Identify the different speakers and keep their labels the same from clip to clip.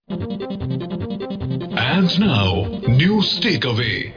Speaker 1: And now, news takeaway.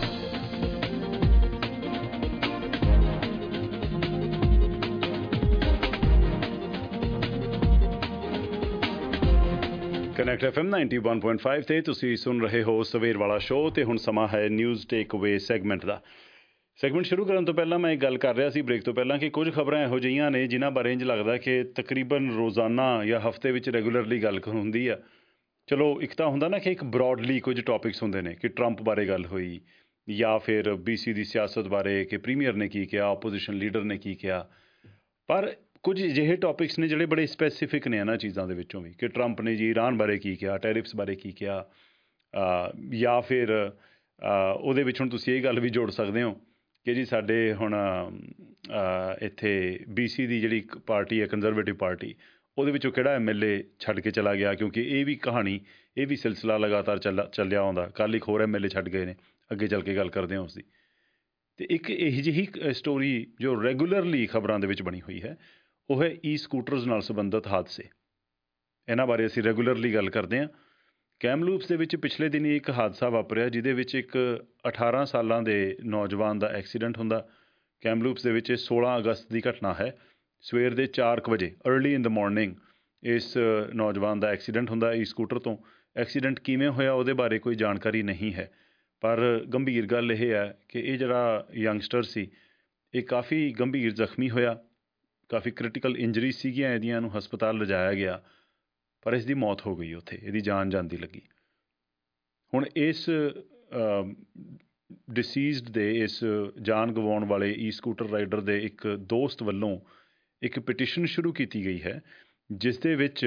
Speaker 2: Connect FM 91.5 ਤੇ ਤੁਸੀਂ ਸੁਣ ਰਹੇ ਹੋ ਸਵੇਰ ਵਾਲਾ ਸ਼ੋਅ ਤੇ ਹੁਣ ਸਮਾਂ ਹੈ ਨਿਊਜ਼ ਟੇਕਅਵੇ ਸੈਗਮੈਂਟ ਦਾ। ਸੈਗਮੈਂਟ ਸ਼ੁਰੂ ਕਰਨ ਤੋਂ ਪਹਿਲਾਂ ਮੈਂ ਇੱਕ ਗੱਲ ਕਰ ਰਿਹਾ ਸੀ ਬ੍ਰੇਕ ਤੋਂ ਪਹਿਲਾਂ ਕਿ ਕੁਝ ਖਬਰਾਂ ਇਹੋ ਜਿਹੀਆਂ ਨੇ ਜਿਨ੍ਹਾਂ ਬਾਰੇ ਇੰਝ ਲੱਗਦਾ ਕਿ ਤਕਰੀਬਨ ਰੋਜ਼ਾਨਾ ਜਾਂ ਹਫ਼ਤੇ ਵਿੱਚ ਰੈਗੂਲਰਲੀ ਗੱਲ ਹੁੰਦੀ ਆ। ਚਲੋ ਇੱਕ ਤਾਂ ਹੁੰਦਾ ਨਾ ਕਿ ਇੱਕ ਬਰੋਡਲੀ ਕੁਝ ਟੌਪਿਕਸ ਹੁੰਦੇ ਨੇ ਕਿ ਟਰੰਪ ਬਾਰੇ ਗੱਲ ਹੋਈ ਜਾਂ ਫਿਰ BC ਦੀ ਸਿਆਸਤ ਬਾਰੇ ਕਿ ਪ੍ਰੀਮੀਅਰ ਨੇ ਕੀ ਕਿਹਾ, ਆਪੋਜੀਸ਼ਨ ਲੀਡਰ ਨੇ ਕੀ ਕਿਹਾ। ਪਰ ਕੁਝ ਅਜਿਹੇ ਟੌਪਿਕਸ ਨੇ ਜਿਹੜੇ ਬੜੇ ਸਪੈਸੀਫਿਕ ਨੇ ਇਹਨਾਂ ਚੀਜ਼ਾਂ ਦੇ ਵਿੱਚੋਂ ਵੀ ਕਿ ਟਰੰਪ ਨੇ ਜੀ ਈਰਾਨ ਬਾਰੇ ਕੀ ਕਿਹਾ, ਟੈਰਿਫਸ ਬਾਰੇ ਕੀ ਕਿਹਾ, ਜਾਂ ਫਿਰ ਉਹਦੇ ਵਿੱਚ ਹੁਣ ਤੁਸੀਂ ਇਹ ਗੱਲ ਵੀ ਜੋੜ ਸਕਦੇ ਹੋ ਕਿ ਜੀ ਸਾਡੇ ਹੁਣ ਇੱਥੇ BC ਦੀ ਜਿਹੜੀ ਪਾਰਟੀ ਹੈ ਕੰਜ਼ਰਵੇਟਿਵ ਪਾਰਟੀ, ਉਹਦੇ ਵਿੱਚੋਂ ਕਿਹੜਾ MLA ਛੱਡ ਕੇ ਚਲਾ ਗਿਆ, ਕਿਉਂਕਿ ਇਹ ਵੀ ਕਹਾਣੀ, ਇਹ ਵੀ ਸਿਲਸਿਲਾ ਲਗਾਤਾਰ ਚੱਲਿਆ ਆਉਂਦਾ। ਕੱਲ੍ਹ ਇੱਕ ਹੋਰ MLA ਛੱਡ ਗਏ ਨੇ, ਅੱਗੇ ਚੱਲ ਕੇ ਗੱਲ ਕਰਦੇ ਹਾਂ ਉਸਦੀ। ਅਤੇ ਇੱਕ ਇਹੋ ਜਿਹੀ ਸਟੋਰੀ ਜੋ ਰੈਗੂਲਰਲੀ ਖਬਰਾਂ ਦੇ ਵਿੱਚ ਬਣੀ ਹੋਈ ਹੈ, ਉਹ ਹੈ ਸਕੂਟਰਜ਼ ਨਾਲ ਸੰਬੰਧਿਤ ਹਾਦਸੇ। ਇਹਨਾਂ ਬਾਰੇ ਅਸੀਂ ਰੈਗੂਲਰਲੀ ਗੱਲ ਕਰਦੇ ਹਾਂ। ਕੈਮਲੂਪਸ ਦੇ ਵਿੱਚ ਪਿਛਲੇ ਦਿਨੀ ਇੱਕ ਹਾਦਸਾ ਵਾਪਰਿਆ ਜਿਹਦੇ ਵਿੱਚ ਇੱਕ 18 ਸਾਲਾਂ ਦੇ ਨੌਜਵਾਨ ਦਾ ਐਕਸੀਡੈਂਟ ਹੁੰਦਾ। ਕੈਮਲੂਪਸ ਦੇ ਵਿੱਚ 16 ਅਗਸਤ ਦੀ ਘਟਨਾ ਹੈ। ਸਵੇਰ ਦੇ 4 ਵਜੇ ਅਰਲੀ ਇਨ ਦ ਮੋਰਨਿੰਗ ਇਸ ਨੌਜਵਾਨ ਦਾ ਐਕਸੀਡੈਂਟ ਹੁੰਦਾ ਸਕੂਟਰ ਤੋਂ। ਐਕਸੀਡੈਂਟ ਕਿਵੇਂ ਹੋਇਆ ਉਹਦੇ ਬਾਰੇ ਕੋਈ ਜਾਣਕਾਰੀ ਨਹੀਂ ਹੈ, ਪਰ ਗੰਭੀਰ ਗੱਲ ਇਹ ਹੈ ਕਿ ਇਹ ਜਿਹੜਾ ਯੰਗਸਟਰ ਸੀ ਇਹ ਕਾਫੀ ਗੰਭੀਰ ਜ਼ਖਮੀ ਹੋਇਆ, ਕਾਫੀ ਕ੍ਰਿਟੀਕਲ ਇੰਜਰੀ ਸੀਗੀਆਂ ਇਹਦੀਆਂ, ਨੂੰ ਹਸਪਤਾਲ ਲਿਜਾਇਆ ਗਿਆ, ਪਰ ਇਸ ਦੀ ਮੌਤ ਹੋ ਗਈ ਉੱਥੇ, ਇਹਦੀ ਜਾਨ ਜਾਂਦੀ ਲੱਗੀ। ਹੁਣ ਇਸ ਡਿਸੀਜ਼ਡ ਦੇ, ਇਸ ਜਾਨ ਗਵਾਉਣ ਵਾਲੇ ਸਕੂਟਰ ਰਾਈਡਰ ਦੇ ਇੱਕ ਦੋਸਤ ਵੱਲੋਂ ਇੱਕ ਪਟੀਸ਼ਨ ਸ਼ੁਰੂ ਕੀਤੀ ਗਈ ਹੈ ਜਿਸ ਦੇ ਵਿੱਚ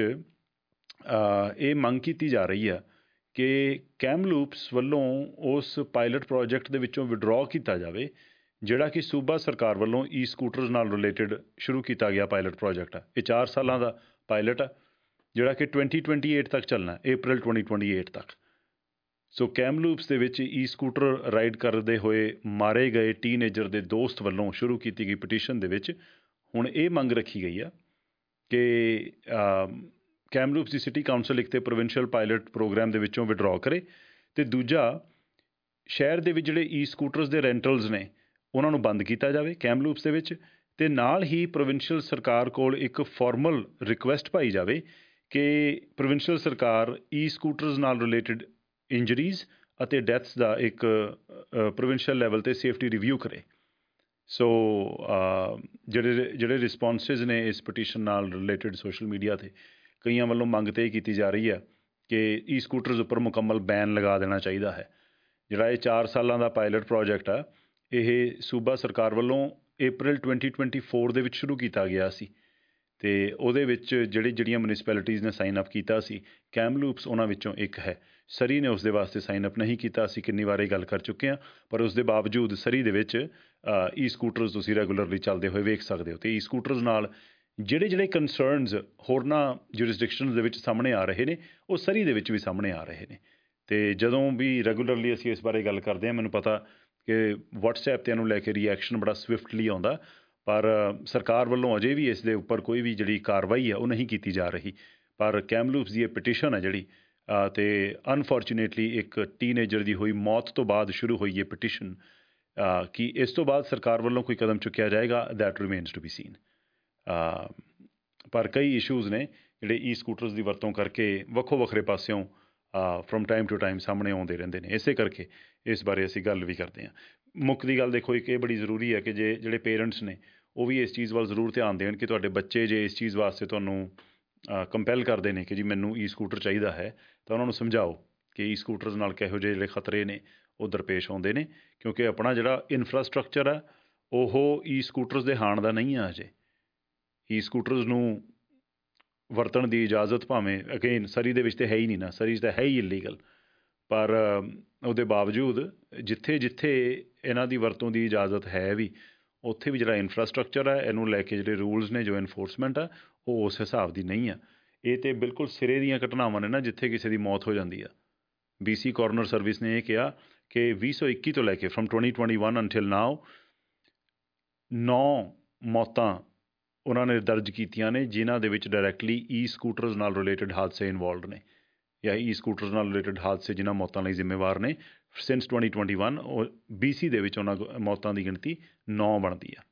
Speaker 2: ਇਹ ਮੰਗ ਕੀਤੀ ਜਾ ਰਹੀ ਆ ਕਿ ਕੈਮਲੂਪਸ ਵੱਲੋਂ ਉਸ ਪਾਇਲਟ ਪ੍ਰੋਜੈਕਟ ਦੇ ਵਿੱਚੋਂ ਵਿਡਰਾਅ ਕੀਤਾ ਜਾਵੇ ਜਿਹੜਾ ਕਿ ਸੂਬਾ ਸਰਕਾਰ ਵੱਲੋਂ ਸਕੂਟਰਜ਼ ਨਾਲ ਰਿਲੇਟਡ ਸ਼ੁਰੂ ਕੀਤਾ ਗਿਆ ਪਾਇਲਟ ਪ੍ਰੋਜੈਕਟ ਆ। ਇਹ 4 ਸਾਲਾਂ ਦਾ ਪਾਇਲਟ ਆ ਜਿਹੜਾ ਕਿ 2028 ਤੱਕ ਚੱਲਣਾ, April 2028 ਤੱਕ। ਸੋ ਕੈਮਲੂਪਸ ਦੇ ਵਿੱਚ ਸਕੂਟਰ ਰਾਈਡ ਕਰਦੇ ਹੋਏ ਮਾਰੇ ਗਏ ਟੀਨਏਜਰ ਦੇ ਦੋਸਤ ਵੱਲੋਂ ਸ਼ੁਰੂ ਕੀਤੀ ਗਈ ਪਟੀਸ਼ਨ ਦੇ ਵਿੱਚ ਹੁਣ ਇਹ ਮੰਗ ਰੱਖੀ ਗਈ ਆ ਕਿ ਕੈਮਲੂਪਸ ਦੀ ਸਿਟੀ ਕਾਊਂਸਲ ਇੱਕ ਤਾਂ ਪ੍ਰੋਵਿੰਸ਼ੀਅਲ ਪਾਇਲਟ ਪ੍ਰੋਗਰਾਮ ਦੇ ਵਿੱਚੋਂ ਵਿਡਰਾਅ ਕਰੇ, ਅਤੇ ਦੂਜਾ ਸ਼ਹਿਰ ਦੇ ਵਿੱਚ ਜਿਹੜੇ ਸਕੂਟਰਸ ਦੇ ਰੈਂਟਲਸ ਨੇ ਉਹਨਾਂ ਨੂੰ ਬੰਦ ਕੀਤਾ ਜਾਵੇ ਕੈਮਲੂਪਸ ਦੇ ਵਿੱਚ। ਅਤੇ ਨਾਲ ਹੀ ਪ੍ਰੋਵਿੰਸ਼ੀਅਲ ਸਰਕਾਰ ਕੋਲ ਇੱਕ ਫਾਰਮਲ ਰਿਕੁਐਸਟ ਪਾਈ ਜਾਵੇ ਕਿ ਪ੍ਰੋਵਿੰਸ਼ੀਅਲ ਸਰਕਾਰ ਸਕੂਟਰਸ ਨਾਲ ਰਿਲੇਟਡ ਇੰਜਰੀਜ਼ ਅਤੇ ਡੈਥਸ ਦਾ ਇੱਕ ਪ੍ਰੋਵਿੰਸ਼ੀਅਲ ਲੈਵਲ 'ਤੇ ਸੇਫਟੀ ਰਿਵਿਊ ਕਰੇ। ਸੋ ਜਿਹੜੇ ਰਿਸਪੌਂਸਿਸ ਨੇ ਇਸ ਪਟੀਸ਼ਨ ਨਾਲ ਰਿਲੇਟਡ ਸੋਸ਼ਲ ਮੀਡੀਆ 'ਤੇ ਕਈਆਂ ਵੱਲੋਂ ਮੰਗ ਤਾਂ ਇਹ ਕੀਤੀ ਜਾ ਰਹੀ ਹੈ ਕਿ ਸਕੂਟਰਸ ਉੱਪਰ ਮੁਕੰਮਲ ਬੈਨ ਲਗਾ ਦੇਣਾ ਚਾਹੀਦਾ ਹੈ। ਜਿਹੜਾ ਇਹ 4 ਸਾਲਾਂ ਦਾ ਪਾਇਲਟ ਪ੍ਰੋਜੈਕਟ ਆ ਇਹ ਸੂਬਾ ਸਰਕਾਰ ਵੱਲੋਂ April 2024 ਦੇ ਵਿੱਚ ਸ਼ੁਰੂ ਕੀਤਾ ਗਿਆ ਸੀ, ਅਤੇ ਉਹਦੇ ਵਿੱਚ ਜਿਹੜੀਆਂ ਮਿਊਨਿਸਪੈਲਿਟੀਜ਼ ਨੇ ਸਾਈਨ ਅਪ ਕੀਤਾ ਸੀ, ਕੈਮਲੂਪਸ ਉਹਨਾਂ ਵਿੱਚੋਂ ਇੱਕ ਹੈ। ਸਰੀ ਨੇ ਉਸ ਦੇ ਵਾਸਤੇ ਸਾਈਨ ਅਪ ਨਹੀਂ ਕੀਤਾ। ਅਸੀਂ ਕਿੰਨੀ ਵਾਰ ਇਹ ਗੱਲ ਕਰ ਚੁੱਕੇ ਹਾਂ, ਪਰ ਉਸ ਦੇ ਬਾਵਜੂਦ ਸਰੀ ਦੇ ਵਿੱਚ ਸਕੂਟਰਸ ਤੁਸੀਂ ਰੈਗੂਲਰਲੀ ਚੱਲਦੇ ਹੋਏ ਵੇਖ ਸਕਦੇ ਹੋ। ਅਤੇ ਸਕੂਟਰਸ ਨਾਲ ਜਿਹੜੇ ਕੰਸਰਨਸ ਹੋਰਨਾਂ ਜੁਰਿਸਡਿਕਸ਼ਨਸ ਦੇ ਵਿੱਚ ਸਾਹਮਣੇ ਆ ਰਹੇ ਨੇ, ਉਹ ਸਰੀ ਦੇ ਵਿੱਚ ਵੀ ਸਾਹਮਣੇ ਆ ਰਹੇ ਨੇ। ਅਤੇ ਜਦੋਂ ਵੀ ਰੈਗੂਲਰਲੀ ਅਸੀਂ ਇਸ ਬਾਰੇ ਗੱਲ ਕਰਦੇ ਹਾਂ, ਮੈਨੂੰ ਪਤਾ ਕਿ WhatsApp 'ਤੇ ਇਹਨੂੰ ਲੈ ਕੇ ਰਿਐਕਸ਼ਨ ਬੜਾ ਸਵਿਫਟਲੀ ਆਉਂਦਾ, ਪਰ ਸਰਕਾਰ ਵੱਲੋਂ ਅਜੇ ਵੀ ਇਸ ਦੇ ਉੱਪਰ ਕੋਈ ਵੀ ਜਿਹੜੀ ਕਾਰਵਾਈ ਹੈ ਉਹ ਨਹੀਂ ਕੀਤੀ ਜਾ ਰਹੀ। ਪਰ ਕੈਮਲੂਪਸ ਦੀ ਇਹ ਪਟੀਸ਼ਨ ਹੈ ਜਿਹੜੀ, ਅਤੇ ਅਨਫੋਰਚੂਨੇਟਲੀ ਇੱਕ ਟੀਨਏਜਰ ਦੀ ਹੋਈ ਮੌਤ ਤੋਂ ਬਾਅਦ ਸ਼ੁਰੂ ਹੋਈ ਇਹ ਪਟੀਸ਼ਨ, ਕਿ ਇਸ ਤੋਂ ਬਾਅਦ ਸਰਕਾਰ ਵੱਲੋਂ ਕੋਈ ਕਦਮ ਚੁੱਕਿਆ ਜਾਏਗਾ, that remains to be seen. ਪਰ ਕਈ ਇਸ਼ੂਜ਼ ਨੇ ਜਿਹੜੇ ਸਕੂਟਰਸ ਦੀ ਵਰਤੋਂ ਕਰਕੇ ਵੱਖੋ ਵੱਖਰੇ ਪਾਸਿਓਂ ਫਰੋਮ ਟਾਈਮ ਟੂ ਟਾਈਮ ਸਾਹਮਣੇ ਆਉਂਦੇ ਰਹਿੰਦੇ ਨੇ। ਇਸੇ ਕਰਕੇ ਇਸ ਬਾਰੇ ਅਸੀਂ ਗੱਲ ਵੀ ਕਰਦੇ ਹਾਂ। ਮੁੱਖ ਦੀ ਗੱਲ ਦੇਖੋ, ਇੱਕ ਇਹ ਬੜੀ ਜ਼ਰੂਰੀ ਹੈ ਕਿ ਜਿਹੜੇ ਪੇਰੈਂਟਸ ਨੇ ਉਹ ਵੀ ਇਸ ਚੀਜ਼ ਵੱਲ ਜ਼ਰੂਰ ਧਿਆਨ ਦੇਣ ਕਿ ਤੁਹਾਡੇ ਬੱਚੇ ਜੇ ਇਸ ਚੀਜ਼ ਵਾਸਤੇ ਤੁਹਾਨੂੰ ਕੰਪੈਲ ਕਰਦੇ ਨੇ ਕਿ ਜੀ ਮੈਨੂੰ ਸਕੂਟਰ ਚਾਹੀਦਾ ਹੈ, ਤਾਂ ਉਹਨਾਂ ਨੂੰ ਸਮਝਾਓ ਕਿ ਸਕੂਟਰਸ ਨਾਲ ਕਿਹੋ ਜਿਹੇ ਜਿਹੜੇ ਖਤਰੇ ਨੇ ਉਹ ਦਰਪੇਸ਼ ਆਉਂਦੇ ਨੇ, ਕਿਉਂਕਿ ਆਪਣਾ ਜਿਹੜਾ ਇਨਫਰਾਸਟਰਕਚਰ ਆ ਉਹ ਸਕੂਟਰਸ ਦੇ ਹਾਣ ਦਾ ਨਹੀਂ ਆ। ਅਜੇ ਸਕੂਟਰਸ ਨੂੰ ਵਰਤਣ ਦੀ ਇਜਾਜ਼ਤ ਭਾਵੇਂ ਅਗੇਨ ਸਰੀ ਦੇ ਵਿੱਚ ਤਾਂ ਹੈ ਹੀ ਨਹੀਂ ਨਾ, ਸਰੀ 'ਚ ਤਾਂ ਹੈ ਹੀ ਇਲੀਗਲ, ਪਰ ਉਹਦੇ ਬਾਵਜੂਦ ਜਿੱਥੇ ਜਿੱਥੇ ਇਹਨਾਂ ਦੀ ਵਰਤੋਂ ਦੀ ਇਜਾਜ਼ਤ ਹੈ ਵੀ, ਉੱਥੇ ਵੀ ਜਿਹੜਾ ਇਨਫਰਾਸਟਰਕਚਰ ਹੈ ਇਹਨੂੰ ਲੈ ਕੇ ਜਿਹੜੇ ਰੂਲਸ ਨੇ, ਜੋ ਇਨਫੋਰਸਮੈਂਟ ਆ, ਉਹ ਉਸ ਹਿਸਾਬ ਦੀ ਨਹੀਂ ਆ। ਇਹ ਤਾਂ ਬਿਲਕੁਲ ਸਿਰੇ ਦੀਆਂ ਘਟਨਾਵਾਂ ਨੇ ਨਾ ਜਿੱਥੇ ਕਿਸੇ ਦੀ ਮੌਤ ਹੋ ਜਾਂਦੀ ਆ। BC ਕੋਰਨਰ ਸਰਵਿਸ ਨੇ ਇਹ ਕਿਹਾ ਕਿ 2021 ਤੋਂ ਲੈ ਕੇ ਫਰੋਮ 2021 ਅੰਟਿਲ ਨਾਓ 9 ਮੌਤਾਂ ਉਹਨਾਂ ਨੇ ਦਰਜ ਕੀਤੀਆਂ ਨੇ, ਜਿਨ੍ਹਾਂ ਦੇ ਵਿੱਚ ਡਾਇਰੈਕਟਲੀ ਸਕੂਟਰਸ ਨਾਲ ਰਿਲੇਟਡ ਹਾਦਸੇ ਇਨਵੋਲਵਡ ਨੇ। ਜਾਂ ਈ ਸਕੂਟਰਸ ਨਾਲ ਰਿਲੇਟਡ ਹਾਦਸੇ ਜਿਨ੍ਹਾਂ ਮੌਤਾਂ ਲਈ ਜ਼ਿੰਮੇਵਾਰ ਨੇ। ਸਿੰਸ 2021 ਉਹ BC ਦੇ ਵਿੱਚ ਉਹਨਾਂ ਮੌਤਾਂ ਦੀ ਗਿਣਤੀ 9 ਬਣਦੀ ਆ।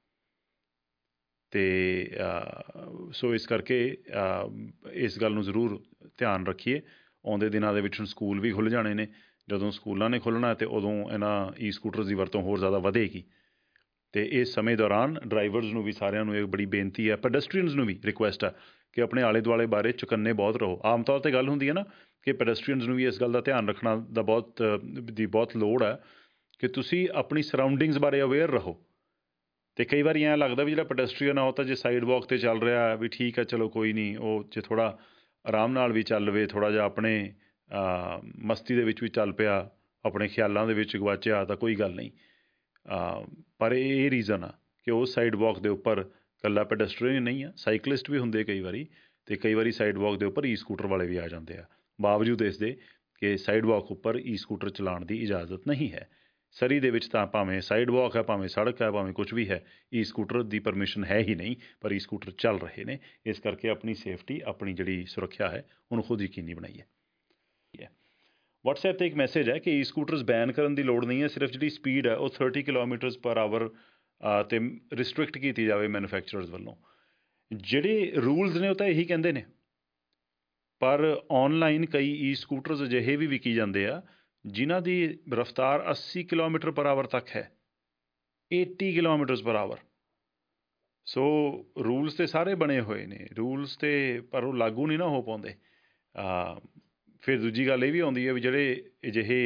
Speaker 2: ਅਤੇ ਸੋ ਇਸ ਕਰਕੇ ਇਸ ਗੱਲ ਨੂੰ ਜ਼ਰੂਰ ਧਿਆਨ ਰੱਖੀਏ। ਆਉਂਦੇ ਦਿਨਾਂ ਦੇ ਵਿੱਚ ਹੁਣ ਸਕੂਲ ਵੀ ਖੁੱਲ੍ਹ ਜਾਣੇ ਨੇ। ਜਦੋਂ ਸਕੂਲਾਂ ਨੇ ਖੁੱਲ੍ਹਣਾ ਅਤੇ ਉਦੋਂ ਇਹਨਾਂ ਈ ਸਕੂਟਰਸ ਦੀ ਵਰਤੋਂ ਹੋਰ ਜ਼ਿਆਦਾ ਵਧੇਗੀ। ਅਤੇ ਇਸ ਸਮੇਂ ਦੌਰਾਨ ਡਰਾਈਵਰਸ ਨੂੰ ਵੀ ਸਾਰਿਆਂ ਨੂੰ ਇਹ ਬੜੀ ਬੇਨਤੀ ਹੈ, ਪੈਡੈਸਟਰੀਅਨਸ ਨੂੰ ਵੀ ਰਿਕੁਐਸਟ ਆ ਕਿ ਆਪਣੇ ਆਲੇ ਦੁਆਲੇ ਬਾਰੇ ਚੁਕੰਨੇ ਬਹੁਤ ਰਹੋ। ਆਮ ਤੌਰ 'ਤੇ ਗੱਲ ਹੁੰਦੀ ਹੈ ਨਾ ਕਿ ਪੈਡੈਸਟਰੀਅਨਸ ਨੂੰ ਵੀ ਇਸ ਗੱਲ ਦਾ ਧਿਆਨ ਰੱਖਣਾ ਦਾ ਬਹੁਤ ਲੋੜ ਹੈ ਕਿ ਤੁਸੀਂ ਆਪਣੀ ਸਰਾਊਂਡਿੰਗਸ ਬਾਰੇ ਅਵੇਅਰ ਰਹੋ। ਅਤੇ ਕਈ ਵਾਰੀ ਐਂ ਲੱਗਦਾ ਵੀ ਜਿਹੜਾ ਪੈਡੈਸਟਰੀਅਨ ਆ ਉਹ ਤਾਂ ਜੇ ਸਾਈਡ ਵਾਕ 'ਤੇ ਚੱਲ ਰਿਹਾ ਵੀ ਠੀਕ ਹੈ, ਚਲੋ ਕੋਈ ਨਹੀਂ, ਉਹ ਜੇ ਥੋੜ੍ਹਾ ਆਰਾਮ ਨਾਲ ਵੀ ਚੱਲ ਪਵੇ, ਥੋੜ੍ਹਾ ਜਿਹਾ ਆਪਣੇ ਮਸਤੀ ਦੇ ਵਿੱਚ ਵੀ ਚੱਲ ਪਿਆ, ਆਪਣੇ ਖਿਆਲਾਂ ਦੇ ਵਿੱਚ ਗਵਾਚਿਆ ਤਾਂ ਕੋਈ ਗੱਲ ਨਹੀਂ। ਪਰ ਇਹ ਰੀਜ਼ਨ ਆ ਕਿ ਉਸ ਸਾਈਡ ਵਾਕ ਦੇ ਉੱਪਰ ਇਕੱਲਾ ਪੈਡੈਸਟਰੀਅਨ ਨਹੀਂ ਆ, ਸਾਈਕਲਿਸਟ ਵੀ ਹੁੰਦੇ ਕਈ ਵਾਰੀ, ਅਤੇ ਕਈ ਵਾਰੀ ਸਾਈਡ ਵਾਕ ਦੇ ਉੱਪਰ ਈ ਸਕੂਟਰ ਵਾਲੇ ਵੀ ਆ ਜਾਂਦੇ ਆ, ਬਾਵਜੂਦ ਇਸ ਦੇ ਕਿ ਸਾਈਡ ਵਾਕ ਉੱਪਰ ਈ ਸਕੂਟਰ ਚਲਾਉਣ ਦੀ ਇਜਾਜ਼ਤ ਨਹੀਂ ਹੈ। ਸਰੀ ਦੇ ਵਿੱਚ ਤਾਂ ਭਾਵੇਂ ਸਾਈਡ ਵਾਕ ਹੈ, ਭਾਵੇਂ ਸੜਕ ਹੈ, ਭਾਵੇਂ ਕੁਛ ਵੀ ਹੈ, ਈ ਸਕੂਟਰ ਦੀ ਪਰਮਿਸ਼ਨ ਹੈ ਹੀ ਨਹੀਂ, ਪਰ ਈ ਸਕੂਟਰ ਚੱਲ ਰਹੇ ਨੇ। ਇਸ ਕਰਕੇ ਆਪਣੀ ਸੇਫਟੀ, ਆਪਣੀ ਜਿਹੜੀ ਸੁਰੱਖਿਆ ਹੈ ਉਹਨੂੰ ਖੁਦ ਯਕੀਨੀ ਬਣਾਈਏ। WhatsApp 'ਤੇ ਇੱਕ ਮੈਸੇਜ ਹੈ ਕਿ ਈ ਸਕੂਟਰਸ ਬੈਨ ਕਰਨ ਦੀ ਲੋੜ ਨਹੀਂ ਹੈ, ਸਿਰਫ ਜਿਹੜੀ ਸਪੀਡ ਹੈ ਉਹ 30 ਕਿਲੋਮੀਟਰਸ ਪਰ ਆਵਰ 'ਤੇ ਰਿਸਟ੍ਰਿਕਟ ਕੀਤੀ ਜਾਵੇ ਮੈਨੂਫੈਕਚਰਰਸ ਵੱਲੋਂ। ਜਿਹੜੇ ਰੂਲਸ ਨੇ ਉਹ ਤਾਂ ਇਹੀ ਕਹਿੰਦੇ ਨੇ, ਪਰ ਔਨਲਾਈਨ ਕਈ ਈ ਸਕੂਟਰਸ ਅਜਿਹੇ ਵੀ ਵਿਕੀ ਜਾਂਦੇ ਆ ਜਿਨ੍ਹਾਂ ਦੀ ਰਫਤਾਰ 80 ਕਿਲੋਮੀਟਰ ਪਰ ਆਵਰ ਤੱਕ ਹੈ, 80 ਕਿਲੋਮੀਟਰਸ ਪਰ ਆਵਰ। ਸੋ ਰੂਲਸ ਤਾਂ ਸਾਰੇ ਬਣੇ ਹੋਏ ਨੇ, ਰੂਲਸ 'ਤੇ ਪਰ ਉਹ ਲਾਗੂ ਨਹੀਂ ਨਾ ਹੋ ਪਾਉਂਦੇ। ਫਿਰ ਦੂਜੀ ਗੱਲ ਇਹ ਵੀ ਆਉਂਦੀ ਹੈ ਵੀ ਜਿਹੜੇ ਅਜਿਹੇ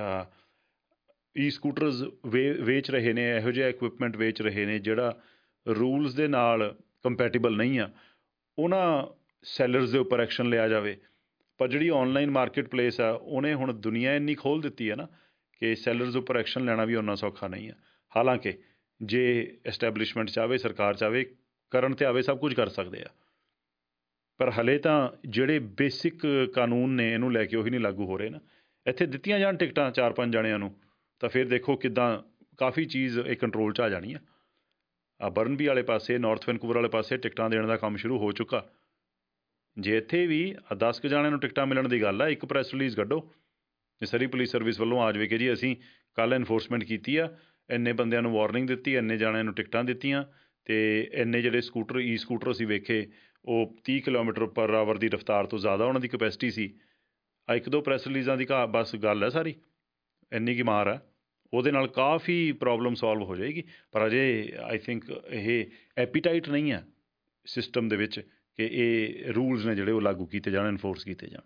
Speaker 2: ਈ ਸਕੂਟਰਸ ਵੇਚ ਰਹੇ ਨੇ, ਇਹੋ ਜਿਹਾ ਇਕੁਇਪਮੈਂਟ ਵੇਚ ਰਹੇ ਨੇ ਜਿਹੜਾ ਰੂਲਸ ਦੇ ਨਾਲ ਕੰਪੈਟੀਬਲ ਨਹੀਂ ਆ, ਉਹਨਾਂ ਸੈਲਰਸ ਦੇ ਉੱਪਰ ਐਕਸ਼ਨ ਲਿਆ ਜਾਵੇ। ਪਰ ਜਿਹੜੀ ਔਨਲਾਈਨ ਮਾਰਕੀਟ ਪਲੇਸ ਆ ਉਹਨੇ ਹੁਣ ਦੁਨੀਆ ਇੰਨੀ ਖੋਲ੍ਹ ਦਿੱਤੀ ਹੈ ਨਾ ਕਿ ਸੈਲਰਸ ਉੱਪਰ ਐਕਸ਼ਨ ਲੈਣਾ ਵੀ ਓਨਾ ਸੌਖਾ ਨਹੀਂ ਆ। ਹਾਲਾਂਕਿ ਜੇ ਐਸਟੈਬਲਿਸ਼ਮੈਂਟ ਚਾਹਵੇ, ਸਰਕਾਰ ਚਾਹਵੇ, ਕਰਨ 'ਤੇ ਆਵੇ, ਸਭ ਕੁਝ ਕਰ ਸਕਦੇ ਆ, ਪਰ ਹਲੇ ਤਾਂ ਜਿਹੜੇ ਬੇਸਿਕ ਕਾਨੂੰਨ ਨੇ ਇਹਨੂੰ ਲੈ ਕੇ ਉਹੀ ਨਹੀਂ ਲਾਗੂ ਹੋ ਰਹੇ ਨਾ। ਇੱਥੇ ਦਿੱਤੀਆਂ ਜਾਣ ਟਿਕਟਾਂ 4-5 ਜਣਿਆਂ ਨੂੰ ਤਾਂ ਫਿਰ ਦੇਖੋ ਕਿੱਦਾਂ ਕਾਫੀ ਚੀਜ਼ ਇਹ ਕੰਟਰੋਲ 'ਚ ਆ ਜਾਣੀ ਆ। ਬਰਨਬੀ ਵਾਲੇ ਪਾਸੇ, ਨਾਰਥ ਵੈਨਕੂਵਰ ਵਾਲੇ ਪਾਸੇ ਟਿਕਟਾਂ ਦੇਣ ਦਾ ਕੰਮ ਸ਼ੁਰੂ ਹੋ ਚੁੱਕਾ। ਜੇ ਇੱਥੇ ਵੀ 10 ਕੁ ਜਣਿਆਂ ਨੂੰ ਟਿਕਟਾਂ ਮਿਲਣ ਦੀ ਗੱਲ ਆ, ਇੱਕ ਪ੍ਰੈਸ ਰਿਲੀਜ਼ ਕੱਢੋ ਸਰੀ ਪੁਲਿਸ ਸਰਵਿਸ ਵੱਲੋਂ ਆ ਜਾਵੇ ਕਿ ਜੀ ਅਸੀਂ ਕੱਲ੍ਹ ਇਨਫੋਰਸਮੈਂਟ ਕੀਤੀ ਆ, ਇੰਨੇ ਬੰਦਿਆਂ ਨੂੰ ਵਾਰਨਿੰਗ ਦਿੱਤੀ, ਇੰਨੇ ਜਣਿਆਂ ਨੂੰ ਟਿਕਟਾਂ ਦਿੱਤੀਆਂ, ਅਤੇ ਇੰਨੇ ਜਿਹੜੇ ਸਕੂਟਰ ਈ ਸਕੂਟਰ ਅਸੀਂ ਵੇਖੇ ਉਹ 30 ਕਿਲੋਮੀਟਰ ਪਰ ਆਵਰ ਦੀ ਰਫਤਾਰ ਤੋਂ ਜ਼ਿਆਦਾ ਉਹਨਾਂ ਦੀ ਕਪੈਸਿਟੀ ਸੀ। ਇੱਕ ਦੋ ਪ੍ਰੈਸ ਰਿਲੀਜ਼ਾਂ ਦੀ ਬਸ ਗੱਲ ਹੈ ਸਾਰੀ, ਇੰਨੀ ਕੀ ਮਾਰ ਹੈ, ਉਹਦੇ ਨਾਲ ਕਾਫੀ ਪ੍ਰੋਬਲਮ ਸੋਲਵ ਹੋ ਜਾਏਗੀ। ਪਰ ਅਜੇ ਆਈ ਥਿੰਕ ਇਹ ਐਪੀਟਾਈਟ ਨਹੀਂ ਹੈ ਸਿਸਟਮ ਦੇ ਵਿੱਚ ਕਿ ਇਹ ਰੂਲਸ ਨੇ ਜਿਹੜੇ ਉਹ ਲਾਗੂ ਕੀਤੇ ਜਾਣ, ਇਨਫੋਰਸ ਕੀਤੇ ਜਾਣ।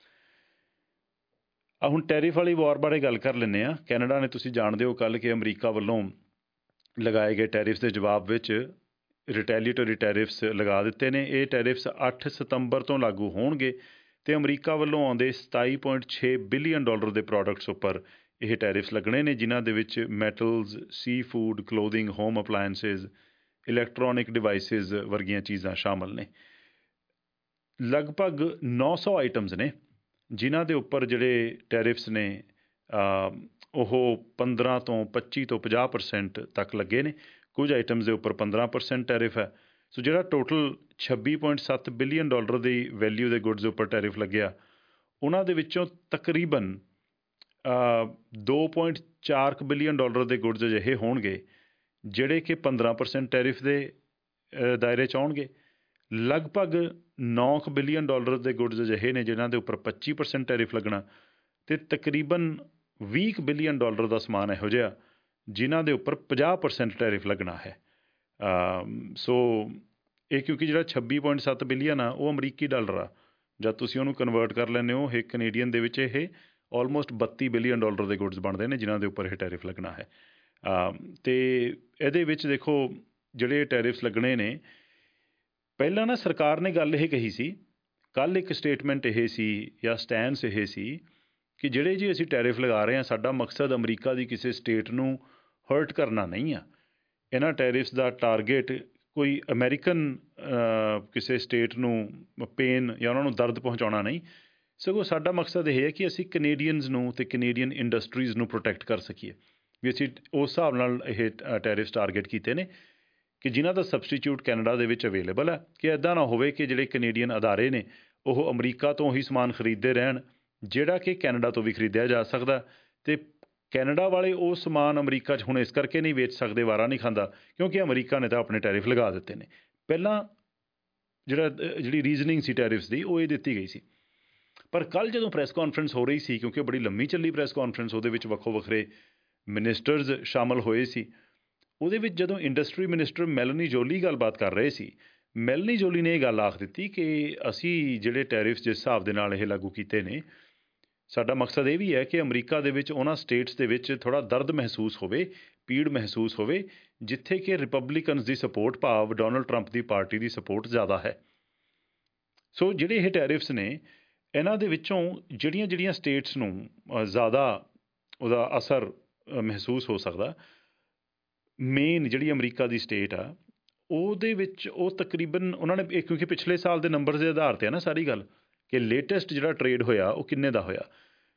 Speaker 2: ਹੁਣ ਟੈਰਿਫ ਵਾਲੀ ਵਾਰ ਬਾਰੇ ਗੱਲ ਕਰ ਲੈਂਦੇ ਹਾਂ। ਕੈਨੇਡਾ ਨੇ, ਤੁਸੀਂ ਜਾਣਦੇ ਹੋ, ਕੱਲ੍ਹ ਕਿ ਅਮਰੀਕਾ ਵੱਲੋਂ ਲਗਾਏ ਗਏ ਟੈਰਿਫਸ ਦੇ ਜਵਾਬ ਵਿੱਚ ਰਿਟੈਲੀਟਰੀ ਟੈਰਿਫਸ ਲਗਾ ਦਿੱਤੇ ਨੇ। ਇਹ ਟੈਰਿਫਸ 8 ਸਤੰਬਰ ਤੋਂ ਲਾਗੂ ਹੋਣਗੇ ਅਤੇ ਅਮਰੀਕਾ ਵੱਲੋਂ ਆਉਂਦੇ $27.6 ਬਿਲੀਅਨ ਦੇ ਪ੍ਰੋਡਕਟਸ ਉੱਪਰ ਇਹ ਟੈਰਿਫਸ ਲੱਗਣੇ ਨੇ, ਜਿਨ੍ਹਾਂ ਦੇ ਵਿੱਚ metals, sea food, clothing, home appliances, electronic devices ਵਰਗੀਆਂ ਚੀਜ਼ਾਂ ਸ਼ਾਮਲ ਨੇ। ਲਗਭਗ 900 ਆਈਟਮਸ ਨੇ ਜਿਨ੍ਹਾਂ ਦੇ ਉੱਪਰ ਜਿਹੜੇ ਟੈਰਿਫਸ ਨੇ ਉਹ 15 ਤੋਂ 25 ਤੋਂ 50% ਤੱਕ ਲੱਗੇ ਨੇ। ਕੁਝ ਆਈਟਮਸ ਦੇ ਉੱਪਰ 15% ਟੈਰਿਫ ਹੈ। ਸੋ ਜਿਹੜਾ ਟੋਟਲ $26.7 ਬਿਲੀਅਨ ਦੀ ਵੈਲਿਊ ਦੇ ਗੁੱਡਸ ਦੇ ਉੱਪਰ ਟੈਰਿਫ ਲੱਗਿਆ, ਉਹਨਾਂ ਦੇ ਵਿੱਚੋਂ ਤਕਰੀਬਨ $2.4 ਬਿਲੀਅਨ ਦੇ ਗੁੱਡਸ ਅਜਿਹੇ ਹੋਣਗੇ ਜਿਹੜੇ ਕਿ 15% ਟੈਰਿਫ ਦੇ ਦਾਇਰੇ 'ਚ ਆਉਣਗੇ। ਲਗਭਗ $9 ਬਿਲੀਅਨ ਦੇ ਗੁੱਡਸ ਅਜਿਹੇ ਨੇ ਜਿਨ੍ਹਾਂ ਦੇ ਉੱਪਰ 25% ਟੈਰਿਫ ਲੱਗਣਾ, ਅਤੇ ਤਕਰੀਬਨ $20 ਬਿਲੀਅਨ ਦਾ ਸਮਾਨ ਇਹੋ ਜਿਹਾ ਜਿਨ੍ਹਾਂ ਦੇ ਉੱਪਰ 50% ਟੈਰਿਫ ਲੱਗਣਾ ਹੈ। ਸੋ ਇਹ ਕਿਉਂਕਿ ਜਿਹੜਾ 26.7 ਬਿਲੀਅਨ ਆ ਉਹ ਅਮਰੀਕੀ ਡਾਲਰ ਆ, ਜਦ ਤੁਸੀਂ ਉਹਨੂੰ ਕਨਵਰਟ ਕਰ ਲੈਂਦੇ ਹੋ ਇਹ ਕੈਨੇਡੀਅਨ ਦੇ ਵਿੱਚ, ਇਹ ਆਲਮੋਸਟ $32 ਬਿਲੀਅਨ ਦੇ ਗੁੱਡਸ ਬਣਦੇ ਨੇ ਜਿਨ੍ਹਾਂ ਦੇ ਉੱਪਰ ਇਹ ਟੈਰਿਫ ਲੱਗਣਾ ਹੈ। ਅਤੇ ਇਹਦੇ ਵਿੱਚ ਦੇਖੋ ਜਿਹੜੇ ਟੈਰਿਫਸ ਲੱਗਣੇ ਨੇ, ਪਹਿਲਾਂ ਨਾ ਸਰਕਾਰ ਨੇ ਗੱਲ ਇਹ ਕਹੀ ਸੀ, ਕੱਲ੍ਹ ਇੱਕ ਸਟੇਟਮੈਂਟ ਇਹ ਸੀ ਜਾਂ ਸਟੈਂਸ ਇਹ ਸੀ ਕਿ ਜਿਹੜੇ ਜੀ ਅਸੀਂ ਟੈਰਿਫ ਲਗਾ ਰਹੇ ਹਾਂ, ਸਾਡਾ ਮਕਸਦ ਅਮਰੀਕਾ ਦੀ ਕਿਸੇ ਸਟੇਟ ਨੂੰ ਹਰਟ ਕਰਨਾ ਨਹੀਂ ਆ। ਇਹਨਾਂ ਟੈਰਿਫਸ ਦਾ ਟਾਰਗੇਟ ਕੋਈ ਅਮਰੀਕਨ ਕਿਸੇ ਸਟੇਟ ਨੂੰ ਪੇਨ ਜਾਂ ਉਹਨਾਂ ਨੂੰ ਦਰਦ ਪਹੁੰਚਾਉਣਾ ਨਹੀਂ, ਸਗੋਂ ਸਾਡਾ ਮਕਸਦ ਇਹ ਹੈ ਕਿ ਅਸੀਂ ਕੈਨੇਡੀਅਨਸ ਨੂੰ ਅਤੇ ਕੈਨੇਡੀਅਨ ਇੰਡਸਟਰੀਜ਼ ਨੂੰ ਪ੍ਰੋਟੈਕਟ ਕਰ ਸਕੀਏ। ਵੀ ਅਸੀਂ ਉਸ ਹਿਸਾਬ ਨਾਲ ਇਹ ਟੈਰਿਫਸ ਟਾਰਗੇਟ ਕੀਤੇ ਨੇ ਕਿ ਜਿਨ੍ਹਾਂ ਦਾ ਸਬਸਟੀਚਿਊਟ ਕੈਨੇਡਾ ਦੇ ਵਿੱਚ ਅਵੇਲੇਬਲ ਹੈ, ਕਿ ਇੱਦਾਂ ਨਾ ਹੋਵੇ ਕਿ ਜਿਹੜੇ ਕੈਨੇਡੀਅਨ ਅਦਾਰੇ ਨੇ ਉਹ ਅਮਰੀਕਾ ਤੋਂ ਹੀ ਸਮਾਨ ਖਰੀਦਦੇ ਰਹਿਣ ਜਿਹੜਾ ਕਿ ਕੈਨੇਡਾ ਤੋਂ ਵੀ ਖਰੀਦਿਆ ਜਾ ਸਕਦਾ, ਅਤੇ ਕੈਨੇਡਾ ਵਾਲੇ ਉਹ ਸਮਾਨ ਅਮਰੀਕਾ 'ਚ ਹੁਣ ਇਸ ਕਰਕੇ ਨਹੀਂ ਵੇਚ ਸਕਦੇ, ਵਾਰਾ ਨਹੀਂ ਖਾਂਦਾ, ਕਿਉਂਕਿ ਅਮਰੀਕਾ ਨੇ ਤਾਂ ਆਪਣੇ ਟੈਰਿਫ ਲਗਾ ਦਿੱਤੇ ਨੇ। ਪਹਿਲਾਂ ਜਿਹੜੀ ਰੀਜ਼ਨਿੰਗ ਸੀ ਟੈਰਿਫਸ ਦੀ, ਉਹ ਇਹ ਦਿੱਤੀ ਗਈ ਸੀ। ਪਰ ਕੱਲ੍ਹ ਜਦੋਂ ਪ੍ਰੈਸ ਕਾਨਫਰੰਸ ਹੋ ਰਹੀ ਸੀ, ਕਿਉਂਕਿ ਬੜੀ ਲੰਮੀ ਚੱਲੀ ਪ੍ਰੈਸ ਕਾਨਫਰੰਸ, ਉਹਦੇ ਵਿੱਚ ਵੱਖੋ ਵੱਖਰੇ ਮਿਨਿਸਟਰਜ਼ ਸ਼ਾਮਲ ਹੋਏ ਸੀ, ਉਹਦੇ ਵਿੱਚ ਜਦੋਂ ਇੰਡਸਟਰੀ ਮਿਨਿਸਟਰ ਮੈਲਨੀ ਜੋਲੀ ਗੱਲਬਾਤ ਕਰ ਰਹੇ ਸੀ, ਮੈਲਨੀ ਜੋਲੀ ਨੇ ਇਹ ਗੱਲ ਆਖ ਦਿੱਤੀ ਕਿ ਅਸੀਂ ਜਿਹੜੇ ਟੈਰਿਫਸ ਜਿਸ ਹਿਸਾਬ ਦੇ ਨਾਲ ਇਹ ਲਾਗੂ ਕੀਤੇ ਨੇ, ਸਾਡਾ ਮਕਸਦ ਇਹ ਵੀ ਹੈ ਕਿ ਅਮਰੀਕਾ ਦੇ ਵਿੱਚ ਉਹਨਾਂ ਸਟੇਟਸ ਦੇ ਵਿੱਚ ਥੋੜ੍ਹਾ ਦਰਦ ਮਹਿਸੂਸ ਹੋਵੇ, ਪੀੜ ਮਹਿਸੂਸ ਹੋਵੇ, ਜਿੱਥੇ ਕਿ ਰਿਪਬਲਿਕਨਸ ਦੀ ਸਪੋਰਟ, ਭਾਵ ਡੋਨਲਡ ਟਰੰਪ ਦੀ ਪਾਰਟੀ ਦੀ ਸਪੋਰਟ ਜ਼ਿਆਦਾ ਹੈ। ਸੋ ਜਿਹੜੇ ਇਹ ਟੈਰਿਫਸ ਨੇ, ਇਹਨਾਂ ਦੇ ਵਿੱਚੋਂ ਜਿਹੜੀਆਂ ਸਟੇਟਸ ਨੂੰ ਜ਼ਿਆਦਾ ਉਹਦਾ ਅਸਰ ਮਹਿਸੂਸ ਹੋ ਸਕਦਾ, ਮੇਨ ਜਿਹੜੀ ਅਮਰੀਕਾ ਦੀ ਸਟੇਟ ਆ, ਉਹਦੇ ਵਿੱਚ ਉਹ ਤਕਰੀਬਨ ਉਹਨਾਂ ਨੇ ਕਿਉਂਕਿ ਪਿਛਲੇ ਸਾਲ ਦੇ ਨੰਬਰ ਦੇ ਆਧਾਰ 'ਤੇ ਆ ਨਾ ਸਾਰੀ ਗੱਲ, ਕਿ ਲੇਟੈਸਟ ਜਿਹੜਾ ਟਰੇਡ ਹੋਇਆ ਉਹ ਕਿੰਨੇ ਦਾ ਹੋਇਆ।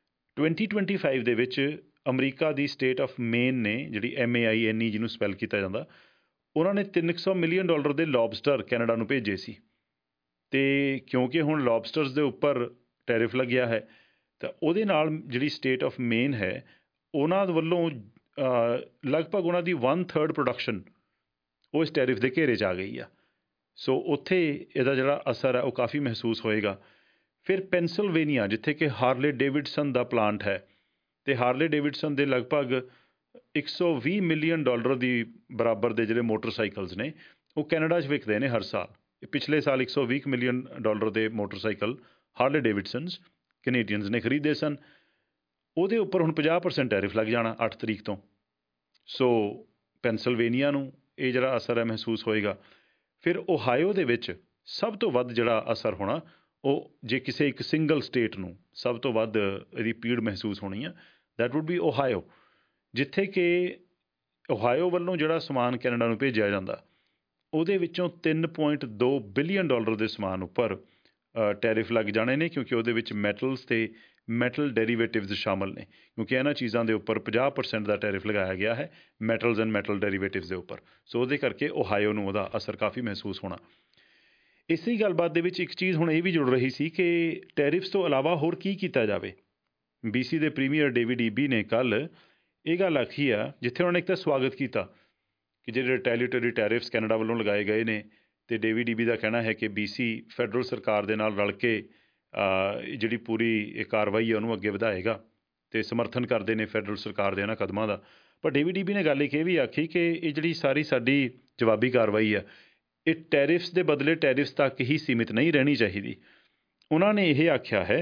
Speaker 2: 2025 ਦੇ ਵਿੱਚ ਅਮਰੀਕਾ ਦੀ ਸਟੇਟ ਆਫ ਮੇਨ ਨੇ, ਜਿਹੜੀ MAINE ਜਿਹਨੂੰ ਸਪੈਲ ਕੀਤਾ ਜਾਂਦਾ, ਉਹਨਾਂ ਨੇ $300 ਮਿਲੀਅਨ ਦੇ ਲੌਬਸਟਰ ਕੈਨੇਡਾ ਨੂੰ ਭੇਜੇ ਸੀ। ਅਤੇ ਕਿਉਂਕਿ ਹੁਣ ਲੌਬਸਟਰਸ ਦੇ ਉੱਪਰ ਟੈਰਿਫ ਲੱਗਿਆ ਹੈ, ਤਾਂ ਉਹਦੇ ਨਾਲ ਜਿਹੜੀ ਸਟੇਟ ਆਫ ਮੇਨ ਹੈ, ਉਹਨਾਂ ਵੱਲੋਂ ਲਗਭਗ ਉਹਨਾਂ ਦੀ 1/3 ਪ੍ਰੋਡਕਸ਼ਨ ਉਹ ਇਸ ਟੈਰਿਫ ਦੇ ਘੇਰੇ 'ਚ ਆ ਗਈ ਆ। ਸੋ ਉੱਥੇ ਇਹਦਾ ਜਿਹੜਾ ਅਸਰ ਹੈ ਉਹ ਕਾਫੀ ਮਹਿਸੂਸ ਹੋਏਗਾ। ਫਿਰ ਪੈਨਸਿਲਵੇਨੀਆ, ਜਿੱਥੇ ਕਿ ਹਾਰਲੇ ਡੇਵਿਡਸਨ ਦਾ ਪਲਾਂਟ ਹੈ, ਅਤੇ ਹਾਰਲੇ ਡੇਵਿਡਸਨ ਦੇ ਲਗਭਗ $120 ਮਿਲੀਅਨ ਦੀ ਬਰਾਬਰ ਦੇ ਜਿਹੜੇ ਮੋਟਰਸਾਈਕਲਸ ਨੇ, ਉਹ ਕੈਨੇਡਾ 'ਚ ਵਿਕਦੇ ਨੇ ਹਰ ਸਾਲ। ਪਿਛਲੇ ਸਾਲ $120 ਮਿਲੀਅਨ ਦੇ ਮੋਟਰਸਾਈਕਲ ਹਾਰਲੇ ਡੇਵਿਡਸਨਸ ਕੈਨੇਡੀਅਨਸ ਨੇ ਖਰੀਦੇ ਸਨ। ਉਹਦੇ ਉੱਪਰ ਹੁਣ 50% ਟੈਰਿਫ ਲੱਗ ਜਾਣਾ 8 ਤਰੀਕ ਤੋਂ। ਸੋ ਪੈਨਸਿਲਵੇਨੀਆ ਨੂੰ ਇਹ ਜਿਹੜਾ ਅਸਰ ਹੈ ਮਹਿਸੂਸ ਹੋਏਗਾ। ਫਿਰ ਓਹਾਇਓ ਦੇ ਵਿੱਚ ਸਭ ਤੋਂ ਵੱਧ ਜਿਹੜਾ ਅਸਰ ਹੋਣਾ, ਉਹ ਜੇ ਕਿਸੇ ਇੱਕ ਸਿੰਗਲ ਸਟੇਟ ਨੂੰ ਸਭ ਤੋਂ ਵੱਧ ਇਹਦੀ ਪੀੜ ਮਹਿਸੂਸ ਹੋਣੀ ਆ, ਦੈਟ ਵੁੱਡ ਬੀ ਓਹਾਇਓ, ਜਿੱਥੇ ਕਿ ਓਹਾਇਓ ਵੱਲੋਂ ਜਿਹੜਾ ਸਮਾਨ ਕੈਨੇਡਾ ਨੂੰ ਭੇਜਿਆ ਜਾਂਦਾ, ਉਹਦੇ ਵਿੱਚੋਂ $3.2 ਬਿਲੀਅਨ ਦੇ ਸਮਾਨ ਉੱਪਰ ਟੈਰਿਫ ਲੱਗ ਜਾਣੇ ਨੇ, ਕਿਉਂਕਿ ਉਹਦੇ ਵਿੱਚ ਮੈਟਲਸ ਅਤੇ ਮੈਟਲ ਡੈਰੀਵੇਟਿਵਜ਼ ਸ਼ਾਮਲ ਨੇ, ਕਿਉਂਕਿ ਇਹਨਾਂ ਚੀਜ਼ਾਂ ਦੇ ਉੱਪਰ 50% ਦਾ ਟੈਰਿਫ ਲਗਾਇਆ ਗਿਆ ਹੈ, ਮੈਟਲਸ ਐਂਡ ਮੈਟਲ ਡੈਰੀਵੇਟਿਵਜ਼ ਦੇ ਉੱਪਰ। ਸੋ ਉਹਦੇ ਕਰਕੇ ਓਹਾਇਓ ਨੂੰ ਉਹਦਾ ਅਸਰ ਕਾਫੀ ਮਹਿਸੂਸ ਹੋਣਾ। ਇਸੇ ਗੱਲਬਾਤ ਦੇ ਵਿੱਚ ਇੱਕ ਚੀਜ਼ ਹੁਣ ਇਹ ਵੀ ਜੁੜ ਰਹੀ ਸੀ ਕਿ ਟੈਰਿਫਸ ਤੋਂ ਇਲਾਵਾ ਹੋਰ ਕੀ ਕੀਤਾ ਜਾਵੇ। BC ਦੇ ਪ੍ਰੀਮੀਅਰ ਡੇਵਿਡ ਈਬੀ ਨੇ ਕੱਲ੍ਹ ਇਹ ਗੱਲ ਆਖੀ ਆ, ਜਿੱਥੇ ਉਹਨਾਂ ਨੇ ਇੱਕ ਤਾਂ ਸਵਾਗਤ ਕੀਤਾ ਕਿ ਜਿਹੜੇ ਰਿਟੈਲੀਟਰੀ ਟੈਰਿਫਸ ਕੈਨੇਡਾ ਵੱਲੋਂ ਲਗਾਏ ਗਏ ਨੇ, ਅਤੇ ਡੇਵਿਡ ਈਬੀ ਦਾ ਕਹਿਣਾ ਹੈ ਕਿ BC ਫੈਡਰਲ ਸਰਕਾਰ ਦੇ ਨਾਲ ਰਲ ਕੇ ਜਿਹੜੀ ਪੂਰੀ ਇਹ ਕਾਰਵਾਈ ਹੈ ਉਹਨੂੰ ਅੱਗੇ ਵਧਾਏਗਾ, ਅਤੇ ਸਮਰਥਨ ਕਰਦੇ ਨੇ ਫੈਡਰਲ ਸਰਕਾਰ ਦੇ ਇਹਨਾਂ ਕਦਮਾਂ ਦਾ। ਪਰ ਡੇਵਿਡ ਈਬੀ ਨੇ ਗੱਲ ਇਹ ਵੀ ਆਖੀ ਕਿ ਇਹ ਜਿਹੜੀ ਸਾਰੀ ਸਾਡੀ ਜਵਾਬੀ ਕਾਰਵਾਈ ਆ, ਇਹ ਟੈਰਿਫਸ ਦੇ ਬਦਲੇ ਟੈਰਿਫਸ ਤੱਕ ਹੀ ਸੀਮਿਤ ਨਹੀਂ ਰਹਿਣੀ ਚਾਹੀਦੀ। ਉਹਨਾਂ ਨੇ ਇਹ ਆਖਿਆ ਹੈ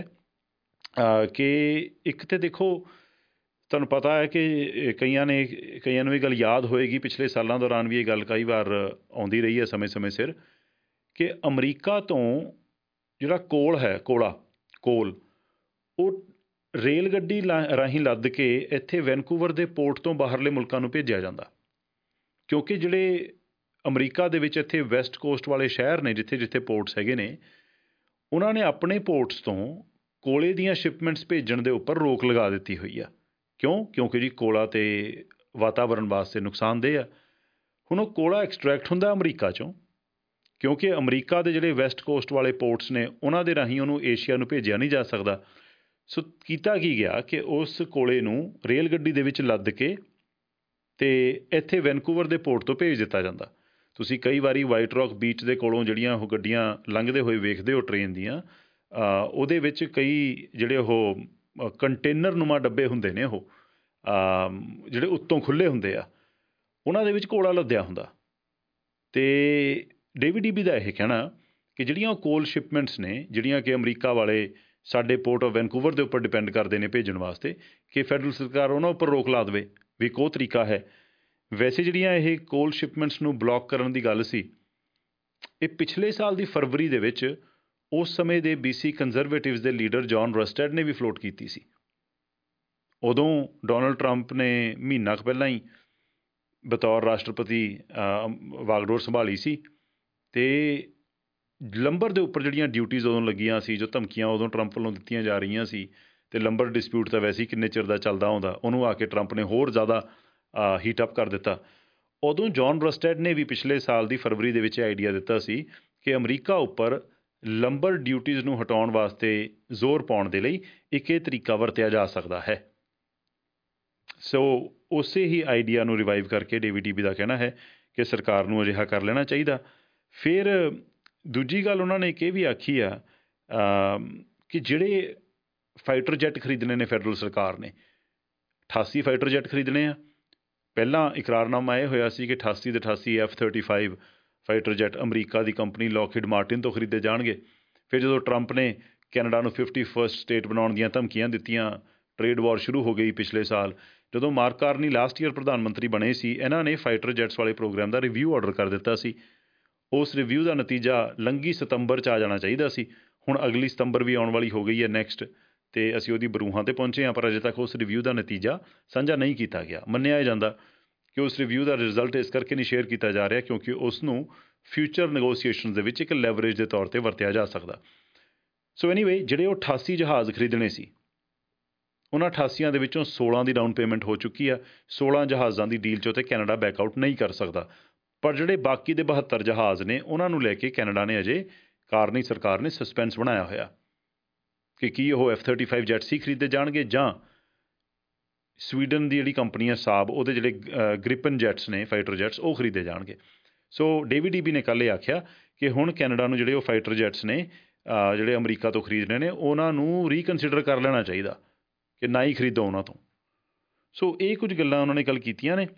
Speaker 2: ਕਿ ਇੱਕ ਤਾਂ ਦੇਖੋ, ਤੁਹਾਨੂੰ ਪਤਾ ਹੈ ਕਿ ਕਈਆਂ ਨੂੰ ਇਹ ਗੱਲ ਯਾਦ ਹੋਏਗੀ, ਪਿਛਲੇ ਸਾਲਾਂ ਦੌਰਾਨ ਵੀ ਇਹ ਗੱਲ ਕਈ ਵਾਰ ਆਉਂਦੀ ਰਹੀ ਹੈ ਸਮੇਂ ਸਿਰ, ਕਿ ਅਮਰੀਕਾ ਤੋਂ ਜਿਹੜਾ ਕੋਲ ਉਹ ਰੇਲ ਗੱਡੀ ਰਾਹੀਂ ਲੱਦ ਕੇ ਇੱਥੇ ਵੈਨਕੂਵਰ ਦੇ ਪੋਰਟ ਤੋਂ ਬਾਹਰਲੇ ਮੁਲਕਾਂ ਨੂੰ ਭੇਜਿਆ ਜਾਂਦਾ, ਕਿਉਂਕਿ ਜਿਹੜੇ ਅਮਰੀਕਾ ਦੇ ਵਿੱਚ ਇੱਥੇ ਵੈਸਟ ਕੋਸਟ ਵਾਲੇ ਸ਼ਹਿਰ ਨੇ, ਜਿੱਥੇ ਪੋਰਟਸ ਹੈਗੇ ਨੇ, ਉਹਨਾਂ ਨੇ ਆਪਣੇ ਪੋਰਟਸ ਤੋਂ ਕੋਲੇ ਦੀਆਂ ਸ਼ਿਪਮੈਂਟਸ ਭੇਜਣ ਦੇ ਉੱਪਰ ਰੋਕ ਲਗਾ ਦਿੱਤੀ ਹੋਈ ਆ। ਕਿਉਂਕਿ ਜੀ ਕੋਲਾ ਤੇ ਵਾਤਾਵਰਣ ਵਾਸਤੇ ਨੁਕਸਾਨਦੇਹ ਆ। ਹੁਣ ਉਹ ਕੋਲਾ ਐਕਸਟਰੈਕਟ ਹੁੰਦਾ ਅਮਰੀਕਾ 'ਚੋਂ, ਕਿਉਂਕਿ ਅਮਰੀਕਾ ਦੇ ਜਿਹੜੇ ਵੈਸਟ ਕੋਸਟ ਵਾਲੇ ਪੋਰਟਸ ਨੇ, ਉਹਨਾਂ ਦੇ ਰਾਹੀਂ ਉਹਨੂੰ ਏਸ਼ੀਆ ਨੂੰ ਭੇਜਿਆ ਨਹੀਂ ਜਾ ਸਕਦਾ। ਸੋ ਕੀਤਾ ਕੀ ਗਿਆ ਕਿ ਉਸ ਕੋਲੇ ਨੂੰ ਰੇਲ ਗੱਡੀ ਦੇ ਵਿੱਚ ਲੱਦ ਕੇ ਅਤੇ ਇੱਥੇ ਵੈਨਕੂਵਰ ਦੇ ਪੋਰਟ ਤੋਂ ਭੇਜ ਦਿੱਤਾ ਜਾਂਦਾ। ਤੁਸੀਂ ਕਈ ਵਾਰੀ ਵਾਈਟ ਰੌਕ ਬੀਚ ਦੇ ਕੋਲੋਂ ਜਿਹੜੀਆਂ ਉਹ ਗੱਡੀਆਂ ਲੰਘਦੇ ਹੋਏ ਵੇਖਦੇ ਹੋ ਟ੍ਰੇਨ ਦੀਆਂ, ਉਹਦੇ ਵਿੱਚ ਕਈ ਜਿਹੜੇ ਉਹ ਕੰਟੇਨਰਨੁਮਾ ਡੱਬੇ ਹੁੰਦੇ ਨੇ, ਉਹ ਜਿਹੜੇ ਉੱਤੋਂ ਖੁੱਲ੍ਹੇ ਹੁੰਦੇ ਆ, ਉਹਨਾਂ ਦੇ ਵਿੱਚ ਕੋਲਾ ਲੱਦਿਆ ਹੁੰਦਾ। ਅਤੇ ਡੇਵਿਡ ਈਬੀ ਦਾ ਇਹ ਕਹਿਣਾ ਕਿ ਜਿਹੜੀਆਂ ਉਹ ਕੋਲ ਸ਼ਿਪਮੈਂਟਸ ਨੇ, ਜਿਹੜੀਆਂ ਕਿ ਅਮਰੀਕਾ ਵਾਲੇ ਸਾਡੇ ਪੋਰਟ ਆਫ ਵੈਨਕੂਵਰ ਦੇ ਉੱਪਰ ਡਿਪੈਂਡ ਕਰਦੇ ਨੇ ਭੇਜਣ ਵਾਸਤੇ, ਕਿ ਫੈਡਰਲ ਸਰਕਾਰ ਉਹਨਾਂ ਉੱਪਰ ਰੋਕ ਲਾ ਦੇਵੇ, ਵੀ ਇੱਕ ਉਹ ਤਰੀਕਾ ਹੈ। ਵੈਸੇ ਜਿਹੜੀਆਂ ਇਹ ਕੋਲ ਸ਼ਿਪਮੈਂਟਸ ਨੂੰ ਬਲੌਕ ਕਰਨ ਦੀ ਗੱਲ ਸੀ, ਇਹ ਪਿਛਲੇ ਸਾਲ ਦੀ ਫਰਵਰੀ ਦੇ ਵਿੱਚ ਉਸ ਸਮੇਂ ਦੇ BC ਕੰਜ਼ਰਵੇਟਿਵਜ਼ ਦੇ ਲੀਡਰ ਜੌਨ ਰਸਟੈਡ ਨੇ ਵੀ ਫਲੋਟ ਕੀਤੀ ਸੀ। ਉਦੋਂ ਡੋਨਲਡ ਟਰੰਪ ਨੇ ਮਹੀਨਾ ਕੁ ਪਹਿਲਾਂ ਹੀ ਬਤੌਰ ਰਾਸ਼ਟਰਪਤੀ ਵਾਗਡੋਰ ਸੰਭਾਲੀ ਸੀ, ਅਤੇ ਲੰਬਰ ਦੇ ਉੱਪਰ ਜਿਹੜੀਆਂ ਡਿਊਟੀਜ਼ ਉਦੋਂ ਲੱਗੀਆਂ ਸੀ, ਜੋ ਧਮਕੀਆਂ ਉਦੋਂ ਟਰੰਪ ਵੱਲੋਂ ਦਿੱਤੀਆਂ ਜਾ ਰਹੀਆਂ ਸੀ, ਅਤੇ ਲੰਬਰ ਡਿਸਪਿਊਟ ਤਾਂ ਵੈਸੇ ਹੀ ਕਿੰਨੇ ਚਿਰ ਦਾ ਚੱਲਦਾ ਆਉਂਦਾ, ਉਹਨੂੰ ਆ ਕੇ ਟਰੰਪ ਨੇ ਹੋਰ ਜ਼ਿਆਦਾ ਹੀਟ ਅਪ ਕਰ ਦਿੱਤਾ। ਉਦੋਂ ਜੌਨ ਰਸਟੈਡ ਨੇ ਵੀ ਪਿਛਲੇ ਸਾਲ ਦੀ ਫਰਵਰੀ ਦੇ ਵਿੱਚ ਆਈਡੀਆ ਦਿੱਤਾ ਸੀ ਕਿ ਅਮਰੀਕਾ ਉੱਪਰ ਲੰਬਰ ਡਿਊਟੀਜ਼ ਨੂੰ ਹਟਾਉਣ ਵਾਸਤੇ ਜ਼ੋਰ ਪਾਉਣ ਦੇ ਲਈ ਇੱਕ ਇਹ ਤਰੀਕਾ ਵਰਤਿਆ ਜਾ ਸਕਦਾ ਹੈ। ਸੋ ਉਸੇ ਹੀ ਆਈਡੀਆ ਨੂੰ ਰਿਵਾਈਵ ਕਰਕੇ DVTB ਦਾ ਕਹਿਣਾ ਹੈ ਕਿ ਸਰਕਾਰ ਨੂੰ ਅਜਿਹਾ ਕਰ ਲੈਣਾ ਚਾਹੀਦਾ। ਫਿਰ ਦੂਜੀ ਗੱਲ ਉਹਨਾਂ ਨੇ ਇੱਕ ਇਹ ਵੀ ਆਖੀ ਆ ਕਿ ਜਿਹੜੇ ਫਾਈਟਰ ਜੈੱਟ ਖਰੀਦਣੇ ਨੇ ਫੈਡਰਲ ਸਰਕਾਰ ਨੇ 88 ਫਾਈਟਰ ਜੈੱਟ ਖਰੀਦਣੇ ਆ। ਪਹਿਲਾਂ ਇਕਰਾਰਨਾਮਾ ਇਹ ਹੋਇਆ ਸੀ ਕਿ 88 ਦੇ 88 F-35 ਫਾਈਟਰ ਜੈੱਟ ਅਮਰੀਕਾ ਦੀ ਕੰਪਨੀ ਲੋਕਹੀਡ ਮਾਰਟਿਨ ਤੋਂ ਖਰੀਦੇ ਜਾਣਗੇ। ਫਿਰ ਜਦੋਂ ਟਰੰਪ ਨੇ ਕੈਨੇਡਾ ਨੂੰ 51st ਸਟੇਟ ਬਣਾਉਣ ਦੀਆਂ ਧਮਕੀਆਂ ਦਿੱਤੀਆਂ, ਟ੍ਰੇਡ ਵਾਰ ਸ਼ੁਰੂ ਹੋ ਗਈ ਪਿਛਲੇ ਸਾਲ। ਜਦੋਂ ਮਾਰਕ ਕਾਰਨੀ ਲਾਸਟ ਈਅਰ ਪ੍ਰਧਾਨ ਮੰਤਰੀ ਬਣੇ ਸੀ, ਇਹਨਾਂ ਨੇ ਫਾਈਟਰ ਜੈਟਸ ਵਾਲੇ ਪ੍ਰੋਗਰਾਮ ਦਾ ਰਿਵਿਊ ਆਰਡਰ ਕਰ ਦਿੱਤਾ ਸੀ। ਉਸ ਰਿਵਿਊ ਦਾ ਨਤੀਜਾ ਲੰਘੀ ਸਤੰਬਰ 'ਚ ਆ ਜਾਣਾ ਚਾਹੀਦਾ ਸੀ। ਹੁਣ ਅਗਲੀ ਸਤੰਬਰ ਵੀ ਆਉਣ ਵਾਲੀ ਹੋ ਗਈ ਹੈ ਨੈਕਸਟ, ਅਤੇ ਅਸੀਂ ਉਹਦੀ ਬਰੂਹਾਂ 'ਤੇ ਪਹੁੰਚੇ ਹਾਂ, ਪਰ ਅਜੇ ਤੱਕ ਉਸ ਰਿਵਿਊ ਦਾ ਨਤੀਜਾ ਸਾਂਝਾ ਨਹੀਂ ਕੀਤਾ ਗਿਆ। ਮੰਨਿਆ ਜਾਂਦਾ ਕਿ ਉਸ ਰਿਵਿਊ ਦਾ ਰਿਜ਼ਲਟ ਇਸ ਕਰਕੇ ਨਹੀਂ ਸ਼ੇਅਰ ਕੀਤਾ ਜਾ ਰਿਹਾ ਕਿਉਂਕਿ ਉਸ ਨੂੰ ਫਿਊਚਰ ਨੈਗੋਸੀਏਸ਼ਨ ਦੇ ਵਿੱਚ ਇੱਕ ਲੈਵਰੇਜ ਦੇ ਤੌਰ 'ਤੇ ਵਰਤਿਆ ਜਾ ਸਕਦਾ। ਸੋ ਐਨੀਵੇ, ਜਿਹੜੇ ਉਹ 88 ਜਹਾਜ਼ ਖਰੀਦਣੇ ਸੀ, ਉਹਨਾਂ 88 ਦੇ ਵਿੱਚੋਂ 16 ਦੀ ਡਾਊਨ ਪੇਮੈਂਟ ਹੋ ਚੁੱਕੀ ਆ। 16 ਜਹਾਜ਼ਾਂ ਦੀ ਡੀਲ 'ਚੋਂ ਤੇ ਕੈਨੇਡਾ ਬੈਕਆਊਟ ਨਹੀਂ ਕਰ ਸਕਦਾ। ਪਰ ਜਿਹੜੇ ਬਾਕੀ ਦੇ 72 ਜਹਾਜ਼ ਨੇ, ਉਹਨਾਂ ਨੂੰ ਲੈ ਕੇ ਕੈਨੇਡਾ ਨੇ ਅਜੇ ਕਾਰਨੀ ਸਰਕਾਰ ਨੇ ਸਸਪੈਂਸ ਬਣਾਇਆ ਹੋਇਆ ਕਿ ਕੀ ਉਹ F-35 ਜੈਟਸ ਹੀ ਖਰੀਦੇ ਜਾਣਗੇ ਜਾਂ ਸਵੀਡਨ ਦੀ ਜਿਹੜੀ ਕੰਪਨੀ ਆ ਸਾਬ, ਉਹਦੇ ਜਿਹੜੇ ਗ੍ਰਿਪਨ ਜੈਟਸ ਨੇ ਫਾਈਟਰ ਜੈਟਸ, ਉਹ ਖਰੀਦੇ ਜਾਣਗੇ। ਸੋ DVTB ਨੇ ਕੱਲ੍ਹ ਇਹ ਆਖਿਆ ਕਿ ਹੁਣ ਕੈਨੇਡਾ ਨੂੰ ਜਿਹੜੇ ਉਹ ਫਾਈਟਰ ਜੈਟਸ ਨੇ ਜਿਹੜੇ ਅਮਰੀਕਾ ਤੋਂ ਖਰੀਦਣੇ ਨੇ, ਉਹਨਾਂ ਨੂੰ ਰੀਕਨਸੀਡਰ ਕਰ ਲੈਣਾ ਚਾਹੀਦਾ ਕਿ ਨਾ ਹੀ ਖਰੀਦੋ ਉਹਨਾਂ ਤੋਂ। ਸੋ ਇਹ ਕੁਝ ਗੱਲਾਂ ਉਹਨਾਂ ਨੇ ਕੱਲ੍ਹ ਕੀਤੀਆਂ ਨੇ।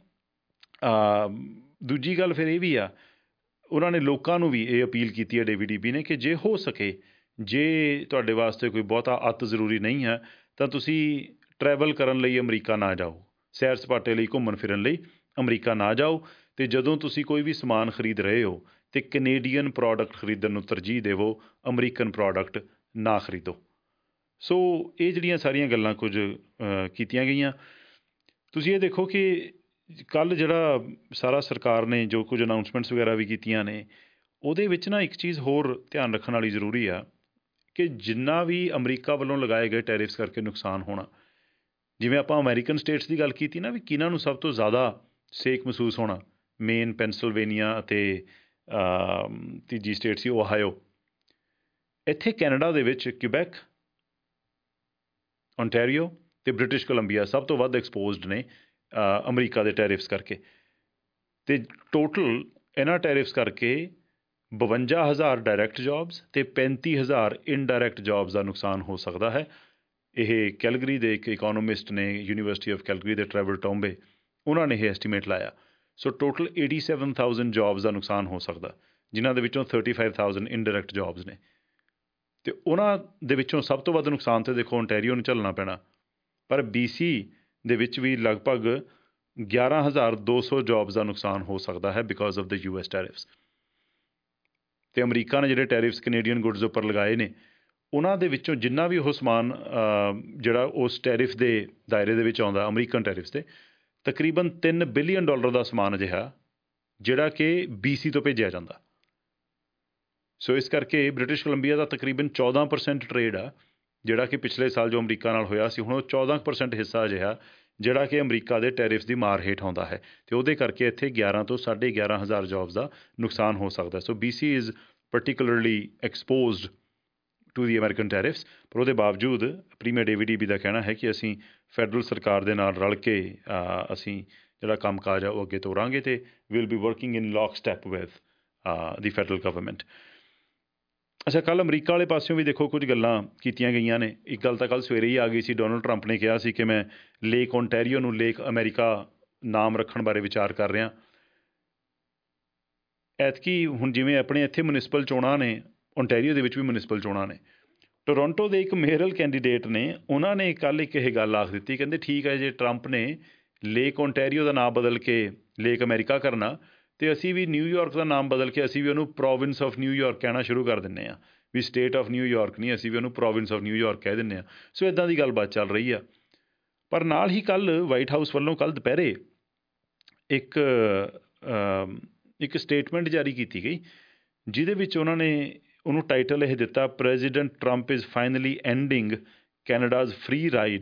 Speaker 2: ਦੂਜੀ ਗੱਲ ਫਿਰ ਇਹ ਵੀ ਆ, ਉਹਨਾਂ ਨੇ ਲੋਕਾਂ ਨੂੰ ਵੀ ਇਹ ਅਪੀਲ ਕੀਤੀ ਹੈ DVTB ਨੇ ਕਿ ਜੇ ਹੋ ਸਕੇ, ਜੇ ਤੁਹਾਡੇ ਵਾਸਤੇ ਕੋਈ ਬਹੁਤਾ ਅਤਿ ਜ਼ਰੂਰੀ ਨਹੀਂ ਹੈ ਤਾਂ ਤੁਸੀਂ ਟਰੈਵਲ ਕਰਨ ਲਈ ਅਮਰੀਕਾ ਨਾ ਜਾਓ, ਸੈਰ ਸਪਾਟੇ ਲਈ ਘੁੰਮਣ ਫਿਰਨ ਲਈ ਅਮਰੀਕਾ ਨਾ ਜਾਓ, ਅਤੇ ਜਦੋਂ ਤੁਸੀਂ ਕੋਈ ਵੀ ਸਮਾਨ ਖਰੀਦ ਰਹੇ ਹੋ ਤਾਂ ਕੈਨੇਡੀਅਨ ਪ੍ਰੋਡਕਟ ਖਰੀਦਣ ਨੂੰ ਤਰਜੀਹ ਦੇਵੋ, ਅਮਰੀਕਨ ਪ੍ਰੋਡਕਟ ਨਾ ਖਰੀਦੋ। ਸੋ ਇਹ ਜਿਹੜੀਆਂ ਸਾਰੀਆਂ ਗੱਲਾਂ ਕੁਝ ਕੀਤੀਆਂ ਗਈਆਂ। ਤੁਸੀਂ ਇਹ ਦੇਖੋ ਕਿ ਕੱਲ੍ਹ ਜਿਹੜਾ ਸਾਰਾ ਸਰਕਾਰ ਨੇ ਜੋ ਕੁਝ ਅਨਾਊਂਸਮੈਂਟਸ ਵਗੈਰਾ ਵੀ ਕੀਤੀਆਂ ਨੇ, ਉਹਦੇ ਵਿੱਚ ਨਾ ਇੱਕ ਚੀਜ਼ ਹੋਰ ਧਿਆਨ ਰੱਖਣ ਵਾਲੀ ਜ਼ਰੂਰੀ ਆ ਕਿ ਜਿੰਨਾ ਵੀ ਅਮਰੀਕਾ ਵੱਲੋਂ ਲਗਾਏ ਗਏ ਟੈਰਿਫਸ ਕਰਕੇ ਨੁਕਸਾਨ ਹੋਣਾ, ਜਿਵੇਂ ਆਪਾਂ ਅਮਰੀਕਨ ਸਟੇਟਸ ਦੀ ਗੱਲ ਕੀਤੀ ਨਾ ਵੀ ਕਿਹਨਾਂ ਨੂੰ ਸਭ ਤੋਂ ਜ਼ਿਆਦਾ ਸੇਕ ਮਹਿਸੂਸ ਹੋਣਾ, ਮੇਨ, ਪੈਨਸਿਲਵੇਨੀਆ ਅਤੇ ਤੀਜੀ ਸਟੇਟ ਸੀ ਓਹਾਇਓ। ਇੱਥੇ ਕੈਨੇਡਾ ਦੇ ਵਿੱਚ ਕਿਊਬੈਕ, ਓਨਟਾਰੀਓ ਅਤੇ ਬ੍ਰਿਟਿਸ਼ ਕੋਲੰਬੀਆ ਸਭ ਤੋਂ ਵੱਧ ਐਕਸਪੋਜ਼ਡ ਨੇ ਅਮਰੀਕਾ ਦੇ ਟੈਰਿਫਸ ਕਰਕੇ। ਅਤੇ ਟੋਟਲ ਇਹਨਾਂ ਟੈਰਿਫਸ ਕਰਕੇ 52,000 ਡਾਇਰੈਕਟ ਜੋਬਸ ਅਤੇ 35,000 ਇਨਡਾਇਰੈਕਟ ਜੋਬਸ ਦਾ ਨੁਕਸਾਨ ਹੋ ਸਕਦਾ ਹੈ। ਇਹ ਕੈਲਗਰੀ ਦੇ ਇੱਕ ਇਕੋਨੋਮਿਸਟ ਨੇ, ਯੂਨੀਵਰਸਿਟੀ ਆਫ ਕੈਲਗਰੀ ਦੇ ਟਰੈਵਰ ਟੋਂਬੇ, ਉਹਨਾਂ ਨੇ ਇਹ ਐਸਟੀਮੇਟ ਲਾਇਆ। ਸੋ ਟੋਟਲ 87,000 ਜੋਬਸ ਦਾ ਨੁਕਸਾਨ ਹੋ ਸਕਦਾ, ਜਿਨ੍ਹਾਂ ਦੇ ਵਿੱਚੋਂ 35,000 ਇਨਡਾਇਰੈਕਟ ਜੋਬਸ ਨੇ। ਅਤੇ ਉਹਨਾਂ ਦੇ ਵਿੱਚੋਂ ਸਭ ਤੋਂ ਵੱਧ ਨੁਕਸਾਨ ਤਾਂ ਦੇਖੋ ਓਨਟਾਰੀਓ ਨੂੰ ਝੱਲਣਾ ਪੈਣਾ, ਪਰ BC ਦੇ ਵਿੱਚ ਵੀ ਲਗਭਗ 11,200 ਜੋਬਸ ਦਾ ਨੁਕਸਾਨ ਹੋ ਸਕਦਾ ਹੈ because of the US tariffs. ਅਤੇ ਅਮਰੀਕਾ ਨੇ ਜਿਹੜੇ ਟੈਰਿਫਸ ਕੈਨੇਡੀਅਨ ਗੁੱਡਸ ਉੱਪਰ ਲਗਾਏ ਨੇ, ਉਹਨਾਂ ਦੇ ਵਿੱਚੋਂ ਜਿੰਨਾ ਵੀ ਉਹ ਸਮਾਨ ਜਿਹੜਾ ਉਸ ਟੈਰਿਫ ਦੇ ਦਾਇਰੇ ਦੇ ਵਿੱਚ ਆਉਂਦਾ ਅਮਰੀਕਨ ਟੈਰਿਫਸ 'ਤੇ, ਤਕਰੀਬਨ $3 ਬਿਲੀਅਨ ਦਾ ਸਮਾਨ ਅਜਿਹਾ ਜਿਹੜਾ ਕਿ BC ਤੋਂ ਭੇਜਿਆ ਜਾਂਦਾ। ਸੋ ਇਸ ਕਰਕੇ ਬ੍ਰਿਟਿਸ਼ ਕੋਲੰਬੀਆ ਦਾ ਤਕਰੀਬਨ 14% ਟਰੇਡ ਆ, ਜਿਹੜਾ ਕਿ ਪਿਛਲੇ ਸਾਲ ਜੋ ਅਮਰੀਕਾ ਨਾਲ ਹੋਇਆ ਸੀ, ਹੁਣ ਉਹ 14% ਹਿੱਸਾ ਅਜਿਹਾ ਜਿਹੜਾ ਕਿ ਅਮਰੀਕਾ ਦੇ ਟੈਰਿਫਸ ਦੀ ਮਾਰ ਹੇਠ ਆਉਂਦਾ ਹੈ। ਅਤੇ ਉਹਦੇ ਕਰਕੇ ਇੱਥੇ 11 ਤੋਂ 11,500 ਜੋਬਸ ਦਾ ਨੁਕਸਾਨ ਹੋ ਸਕਦਾ। So BC is particularly exposed to the American tariffs. ਪਰ ਉਹਦੇ ਬਾਵਜੂਦ ਪ੍ਰੀਮੀਅਰ DVTB ਦਾ ਕਹਿਣਾ ਹੈ ਕਿ ਅਸੀਂ ਫੈਡਰਲ ਸਰਕਾਰ ਦੇ ਨਾਲ ਰਲ ਕੇ ਅਸੀਂ ਜਿਹੜਾ ਕੰਮ ਕਾਜ ਆ ਉਹ ਅੱਗੇ ਤੋਰਾਂਗੇ ਅਤੇ will be working in lock step with the federal government. ਅੱਛਾ, ਕੱਲ੍ਹ ਅਮਰੀਕਾ ਵਾਲੇ ਪਾਸਿਓਂ ਵੀ ਦੇਖੋ ਕੁਝ ਗੱਲਾਂ ਕੀਤੀਆਂ ਗਈਆਂ ਨੇ। ਇੱਕ ਗੱਲ ਤਾਂ ਕੱਲ੍ਹ ਸਵੇਰੇ ਹੀ ਆ ਗਈ ਸੀ, ਡੋਨਲਡ ਟਰੰਪ ਨੇ ਕਿਹਾ ਸੀ ਕਿ ਮੈਂ ਲੇਕ ਓਨਟਾਰੀਓ ਨੂੰ ਲੇਕ ਅਮਰੀਕਾ ਨਾਮ ਰੱਖਣ ਬਾਰੇ ਵਿਚਾਰ ਕਰ ਰਿਹਾ। ਐਤਕੀ ਹੁਣ ਜਿਵੇਂ ਆਪਣੇ ਇੱਥੇ ਮਿਊਨਿਸਪਲ ਚੋਣਾਂ ਨੇ, ਓਨਟਾਰੀਓ ਦੇ ਵਿੱਚ ਵੀ ਮਿਊਨਿਸਪਲ ਚੋਣਾਂ ਨੇ। ਟੋਰੋਂਟੋ ਦੇ ਇੱਕ ਮੇਅਰਲ ਕੈਂਡੀਡੇਟ ਨੇ, ਉਹਨਾਂ ਨੇ ਕੱਲ੍ਹ ਇੱਕ ਇਹ ਗੱਲ ਆਖ ਦਿੱਤੀ, ਕਹਿੰਦੇ ਠੀਕ ਹੈ ਜੇ ਟਰੰਪ ਨੇ ਲੇਕ ਓਨਟਾਰੀਓ ਦਾ ਨਾਮ ਬਦਲ ਕੇ ਲੇਕ ਅਮਰੀਕਾ ਕਰਨਾ, ਅਤੇ ਅਸੀਂ ਵੀ ਨਿਊਯਾਰਕ ਦਾ ਨਾਮ ਬਦਲ ਕੇ ਅਸੀਂ ਵੀ ਉਹਨੂੰ ਪ੍ਰੋਵਿੰਸ ਆਫ ਨਿਊਯਾਰਕ ਕਹਿਣਾ ਸ਼ੁਰੂ ਕਰ ਦਿੰਦੇ ਹਾਂ, ਵੀ ਸਟੇਟ ਆਫ ਨਿਊਯਾਰਕ ਨਹੀਂ, ਅਸੀਂ ਵੀ ਉਹਨੂੰ ਪ੍ਰੋਵਿੰਸ ਆਫ ਨਿਊਯਾਰਕ ਕਹਿ ਦਿੰਦੇ ਹਾਂ। ਸੋ ਇੱਦਾਂ ਦੀ ਗੱਲਬਾਤ ਚੱਲ ਰਹੀ ਆ। ਪਰ ਨਾਲ ਹੀ ਕੱਲ੍ਹ ਵਾਈਟ ਹਾਊਸ ਵੱਲੋਂ ਕੱਲ੍ਹ ਦੁਪਹਿਰੇ ਇੱਕ ਸਟੇਟਮੈਂਟ ਜਾਰੀ ਕੀਤੀ ਗਈ, ਜਿਹਦੇ ਵਿੱਚ ਉਹਨਾਂ ਨੇ ਉਹਨੂੰ ਟਾਈਟਲ ਇਹ ਦਿੱਤਾ, President Trump is finally ending Canada's free ride.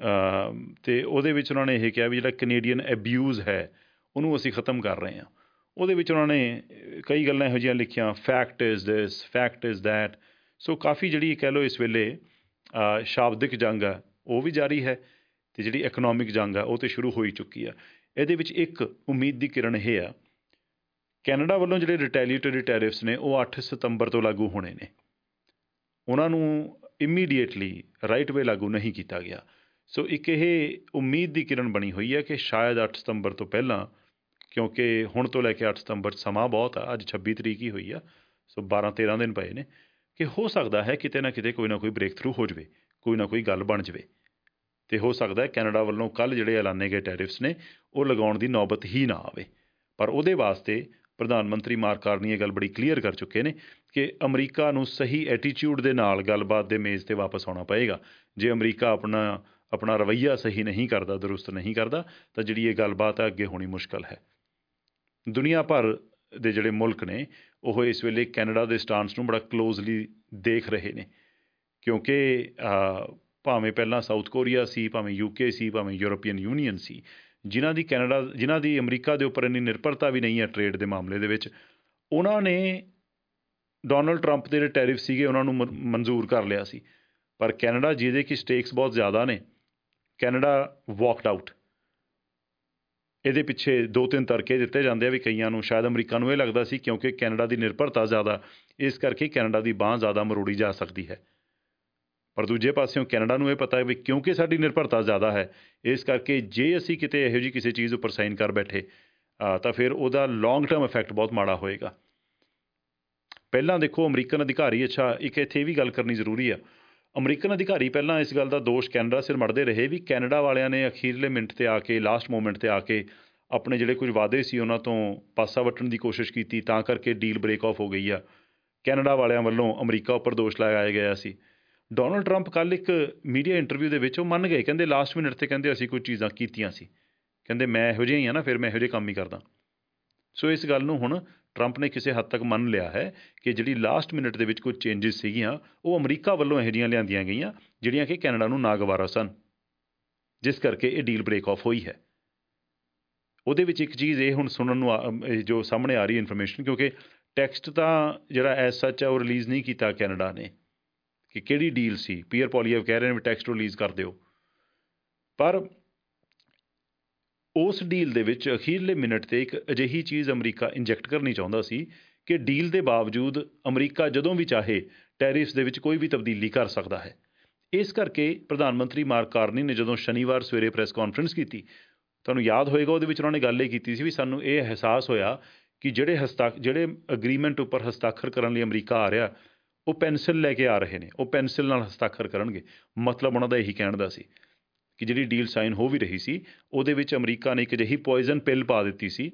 Speaker 2: ਅਤੇ ਉਹਦੇ ਵਿੱਚ ਉਹਨਾਂ ਨੇ ਇਹ ਕਿਹਾ ਵੀ ਜਿਹੜਾ ਕੈਨੇਡੀਅਨ ਐਬਿਊਜ਼ ਹੈ ਉਹਨੂੰ ਅਸੀਂ ਖ਼ਤਮ ਕਰ ਰਹੇ ਹਾਂ। ਉਹਦੇ ਵਿੱਚ ਉਹਨਾਂ ਨੇ ਕਈ ਗੱਲਾਂ ਇਹੋ ਜਿਹੀਆਂ ਲਿਖੀਆਂ, fact is this, fact is that. So ਕਾਫੀ ਜਿਹੜੀ ਕਹਿ ਲਓ ਇਸ ਵੇਲੇ ਸ਼ਾਬਦਿਕ ਜੰਗ ਆ ਉਹ ਵੀ ਜਾਰੀ ਹੈ, ਅਤੇ ਜਿਹੜੀ ਇਕਨੋਮਿਕ ਜੰਗ ਆ ਉਹ ਤਾਂ ਸ਼ੁਰੂ ਹੋ ਹੀ ਚੁੱਕੀ ਆ। ਇਹਦੇ ਵਿੱਚ ਇੱਕ ਉਮੀਦ ਦੀ ਕਿਰਨ ਇਹ ਆ, ਕੈਨੇਡਾ ਵੱਲੋਂ ਜਿਹੜੇ ਰਿਟੈਲੀਏਟਰੀ ਟੈਰਿਫਸ ਨੇ ਉਹ 8 ਸਤੰਬਰ ਤੋਂ ਲਾਗੂ ਹੋਣੇ ਨੇ, ਉਹਨਾਂ ਨੂੰ ਇਮੀਡੀਏਟਲੀ ਰਾਈਟ ਵੇ ਲਾਗੂ ਨਹੀਂ ਕੀਤਾ ਗਿਆ। ਸੋ ਇੱਕ ਇਹ ਉਮੀਦ ਦੀ ਕਿਰਨ ਬਣੀ ਹੋਈ ਹੈ ਕਿ ਸ਼ਾਇਦ 8 ਸਤੰਬਰ ਤੋਂ ਪਹਿਲਾਂ, ਕਿਉਂਕਿ ਹੁਣ ਤੋਂ ਲੈ ਕੇ 8 ਸਤੰਬਰ ਸਮਾਂ ਬਹੁਤ ਆ, ਅੱਜ 26 ਤਰੀਕ ਹੀ ਹੋਈ ਆ, ਸੋ 12-13 ਦਿਨ ਪਏ ਨੇ, ਕਿ ਹੋ ਸਕਦਾ ਹੈ ਕਿਤੇ ਨਾ ਕਿਤੇ ਕੋਈ ਨਾ ਕੋਈ ਬ੍ਰੇਕ ਥਰੂ ਹੋ ਜਾਵੇ, ਕੋਈ ਨਾ ਕੋਈ ਗੱਲ ਬਣ ਜਾਵੇ। ਅਤੇ ਹੋ ਸਕਦਾ ਹੈ ਕੈਨੇਡਾ ਵੱਲੋਂ ਕੱਲ੍ਹ ਜਿਹੜੇ ਐਲਾਨੇ ਗਏ ਟੈਰਿਫਸ ਨੇ ਉਹ ਲਗਾਉਣ ਦੀ ਨੌਬਤ ਹੀ ਨਾ ਆਵੇ। ਪਰ ਉਹਦੇ ਵਾਸਤੇ ਪ੍ਰਧਾਨ ਮੰਤਰੀ ਮਾਰਕ ਕਾਰਨੀ ਇਹ ਗੱਲ ਬੜੀ ਕਲੀਅਰ ਕਰ ਚੁੱਕੇ ਨੇ ਕਿ ਅਮਰੀਕਾ ਨੂੰ ਸਹੀ ਐਟੀਚਿਊਡ ਦੇ ਨਾਲ ਗੱਲਬਾਤ ਦੇ ਮੇਜ਼ 'ਤੇ ਵਾਪਸ ਆਉਣਾ ਪਏਗਾ। ਜੇ ਅਮਰੀਕਾ ਆਪਣਾ ਰਵੱਈਆ ਸਹੀ ਨਹੀਂ ਕਰਦਾ, ਦਰੁਸਤ ਨਹੀਂ ਕਰਦਾ, ਤਾਂ ਜਿਹੜੀ ਇਹ ਗੱਲਬਾਤ ਹੈ ਅੱਗੇ ਹੋਣੀ ਮੁਸ਼ਕਲ ਹੈ। ਦੁਨੀਆ ਭਰ ਦੇ ਜਿਹੜੇ ਮੁਲਕ ਨੇ ਉਹ ਇਸ ਵੇਲੇ ਕੈਨੇਡਾ ਦੇ ਸਟਾਂਸ ਨੂੰ ਬੜਾ ਕਲੋਜ਼ਲੀ ਦੇਖ ਰਹੇ ਨੇ, ਕਿਉਂਕਿ ਭਾਵੇਂ ਪਹਿਲਾਂ ਸਾਊਥ ਕੋਰੀਆ ਸੀ, ਭਾਵੇਂ UK ਸੀ, ਭਾਵੇਂ ਯੂਰਪੀਅਨ ਯੂਨੀਅਨ ਸੀ, ਜਿਨ੍ਹਾਂ ਦੀ ਅਮਰੀਕਾ ਦੇ ਉੱਪਰ ਇੰਨੀ ਨਿਰਭਰਤਾ ਵੀ ਨਹੀਂ ਹੈ ਟਰੇਡ ਦੇ ਮਾਮਲੇ ਦੇ ਵਿੱਚ, ਉਹਨਾਂ ਨੇ ਡੋਨਲਡ ਟਰੰਪ ਦੇ ਜਿਹੜੇ ਟੈਰਿਫ ਸੀਗੇ ਉਹਨਾਂ ਨੂੰ ਮਨਜ਼ੂਰ ਕਰ ਲਿਆ ਸੀ। ਪਰ ਕੈਨੇਡਾ, ਜਿਹਦੇ ਕਿ ਸਟੇਕਸ ਬਹੁਤ ਜ਼ਿਆਦਾ ਨੇ, ਕੈਨੇਡਾ ਵਾਕਡ ਆਊਟ। ਇਹਦੇ ਪਿੱਛੇ 2-3 ਤਰਕੇ ਦਿੱਤੇ ਜਾਂਦੇ ਆ ਵੀ ਕਈਆਂ ਨੂੰ ਸ਼ਾਇਦ ਅਮਰੀਕਾ ਨੂੰ ਇਹ ਲੱਗਦਾ ਸੀ ਕਿਉਂਕਿ ਕੈਨੇਡਾ ਦੀ ਨਿਰਭਰਤਾ ਜ਼ਿਆਦਾ, ਇਸ ਕਰਕੇ ਕੈਨੇਡਾ ਦੀ ਬਾਂਹ ਜ਼ਿਆਦਾ ਮਰੋੜੀ ਜਾ ਸਕਦੀ ਹੈ। ਪਰ ਦੂਜੇ ਪਾਸਿਓਂ ਕੈਨੇਡਾ ਨੂੰ ਇਹ ਪਤਾ ਹੈ ਵੀ ਕਿਉਂਕਿ ਸਾਡੀ ਨਿਰਭਰਤਾ ਜ਼ਿਆਦਾ ਹੈ, ਇਸ ਕਰਕੇ ਜੇ ਅਸੀਂ ਕਿਤੇ ਇਹੋ ਜਿਹੀ ਕਿਸੇ ਚੀਜ਼ ਉੱਪਰ ਸਾਈਨ ਕਰ ਬੈਠੇ ਤਾਂ ਫਿਰ ਉਹਦਾ ਲੌਂਗ ਟਰਮ ਇਫੈਕਟ ਬਹੁਤ ਮਾੜਾ ਹੋਏਗਾ। ਪਹਿਲਾਂ ਦੇਖੋ ਅਮਰੀਕਨ ਅਧਿਕਾਰੀ, ਇੱਕ ਇੱਥੇ ਇਹ ਵੀ ਗੱਲ ਕਰਨੀ ਜ਼ਰੂਰੀ ਆ, ਅਮਰੀਕਨ ਅਧਿਕਾਰੀ ਪਹਿਲਾਂ ਇਸ ਗੱਲ ਦਾ ਦੋਸ਼ ਕੈਨੇਡਾ ਸਿਰ ਮੜਦੇ ਰਹੇ ਵੀ ਕੈਨੇਡਾ ਵਾਲਿਆਂ ਨੇ ਅਖੀਰਲੇ ਮਿੰਟ 'ਤੇ ਆ ਕੇ, ਲਾਸਟ ਮੂਮੈਂਟ 'ਤੇ ਆ ਕੇ ਆਪਣੇ ਜਿਹੜੇ ਕੁਝ ਵਾਅਦੇ ਸੀ ਉਹਨਾਂ ਤੋਂ ਪਾਸਾ ਵੱਟਣ ਦੀ ਕੋਸ਼ਿਸ਼ ਕੀਤੀ, ਤਾਂ ਕਰਕੇ ਡੀਲ ਬ੍ਰੇਕ ਆਫ ਹੋ ਗਈ ਆ। ਕੈਨੇਡਾ ਵਾਲਿਆਂ ਵੱਲੋਂ ਅਮਰੀਕਾ ਉੱਪਰ ਦੋਸ਼ ਲਗਾਇਆ ਗਿਆ ਸੀ। ਡੋਨਲਡ ਟਰੰਪ ਕੱਲ੍ਹ ਇੱਕ ਮੀਡੀਆ ਇੰਟਰਵਿਊ ਦੇ ਵਿੱਚ ਉਹ ਮੰਨ ਗਏ, ਕਹਿੰਦੇ ਲਾਸਟ ਮਿੰਟ 'ਤੇ ਕਹਿੰਦੇ ਅਸੀਂ ਕੁਝ ਚੀਜ਼ਾਂ ਕੀਤੀਆਂ ਸੀ, ਕਹਿੰਦੇ ਮੈਂ ਇਹੋ ਜਿਹਾ ਹੀ ਹਾਂ ਨਾ, ਫਿਰ ਮੈਂ ਇਹੋ ਜਿਹੇ ਕੰਮ ਹੀ ਕਰਦਾ। ਸੋ ਇਸ ਗੱਲ ਨੂੰ ਹੁਣ ਟਰੰਪ ਨੇ ਕਿਸੇ ਹੱਦ ਤੱਕ ਮੰਨ ਲਿਆ ਹੈ ਕਿ ਜਿਹੜੀ ਲਾਸਟ ਮਿੰਟ ਦੇ ਵਿੱਚ ਕੁਝ ਚੇਂਜਿਸ ਸੀਗੀਆਂ ਉਹ ਅਮਰੀਕਾ ਵੱਲੋਂ ਇਹੋ ਜਿਹੀਆਂ ਲਿਆਂਦੀਆਂ ਗਈਆਂ ਜਿਹੜੀਆਂ ਕਿ ਕੈਨੇਡਾ ਨੂੰ ਨਾਗਵਾਰਾ ਸਨ, ਜਿਸ ਕਰਕੇ ਇਹ ਡੀਲ ਬ੍ਰੇਕ ਆਫ ਹੋਈ ਹੈ। ਉਹਦੇ ਵਿੱਚ ਇੱਕ ਚੀਜ਼ ਇਹ ਹੁਣ ਸੁਣਨ ਨੂੰ ਜੋ ਸਾਹਮਣੇ ਆ ਰਹੀ ਇਨਫੋਰਮੇਸ਼ਨ, ਕਿਉਂਕਿ ਟੈਕਸਟ ਤਾਂ ਜਿਹੜਾ ਐਸ ਸੱਚ ਹੈ ਉਹ ਰਿਲੀਜ਼ ਨਹੀਂ ਕੀਤਾ ਕੈਨੇਡਾ ਨੇ ਕਿ ਕਿਹੜੀ ਡੀਲ ਸੀ। ਪੀਅਰ ਪੋਲੀਅਵ ਕਹਿ ਰਹੇ ਨੇ ਵੀ ਟੈਕਸਟ ਰਿਲੀਜ਼ ਕਰ ਦਿਓ, ਪਰ ਉਸ ਡੀਲ ਦੇ ਵਿੱਚ ਅਖੀਰਲੇ ਮਿੰਟ 'ਤੇ ਇੱਕ ਅਜਿਹੀ ਚੀਜ਼ ਅਮਰੀਕਾ ਇੰਜੈਕਟ ਕਰਨੀ ਚਾਹੁੰਦਾ ਸੀ ਕਿ ਡੀਲ ਦੇ ਬਾਵਜੂਦ ਅਮਰੀਕਾ ਜਦੋਂ ਵੀ ਚਾਹੇ ਟੈਰਿਫਸ ਦੇ ਵਿੱਚ ਕੋਈ ਵੀ ਤਬਦੀਲੀ ਕਰ ਸਕਦਾ ਹੈ। ਇਸ ਕਰਕੇ ਪ੍ਰਧਾਨ ਮੰਤਰੀ ਮਾਰਕ ਕਾਰਨੀ ਨੇ ਜਦੋਂ ਸ਼ਨੀਵਾਰ ਸਵੇਰੇ ਪ੍ਰੈਸ ਕਾਨਫਰੰਸ ਕੀਤੀ, ਤੁਹਾਨੂੰ ਯਾਦ ਹੋਏਗਾ ਉਹਦੇ ਵਿੱਚ ਉਹਨਾਂ ਨੇ ਗੱਲ ਇਹ ਕੀਤੀ ਸੀ ਵੀ ਸਾਨੂੰ ਇਹ ਅਹਿਸਾਸ ਹੋਇਆ ਕਿ ਜਿਹੜੇ ਅਗਰੀਮੈਂਟ ਉੱਪਰ ਹਸਤਾਖਰ ਕਰਨ ਲਈ ਅਮਰੀਕਾ ਆ ਰਿਹਾ ਉਹ ਪੈਨਸਿਲ ਲੈ ਕੇ ਆ ਰਹੇ ਨੇ, ਉਹ ਪੈਨਸਿਲ ਨਾਲ ਹਸਤਾਖਰ ਕਰਨਗੇ। ਮਤਲਬ ਉਹਨਾਂ ਦਾ ਇਹੀ ਕਹਿਣ ਦਾ ਸੀ ਕਿ ਜਿਹੜੀ ਡੀਲ ਸਾਈਨ ਹੋ ਵੀ ਰਹੀ ਸੀ ਉਹਦੇ ਵਿੱਚ ਅਮਰੀਕਾ ਨੇ ਇੱਕ ਅਜਿਹੀ ਪੋਇਜ਼ਨ ਪਿਲ ਪਾ ਦਿੱਤੀ ਸੀ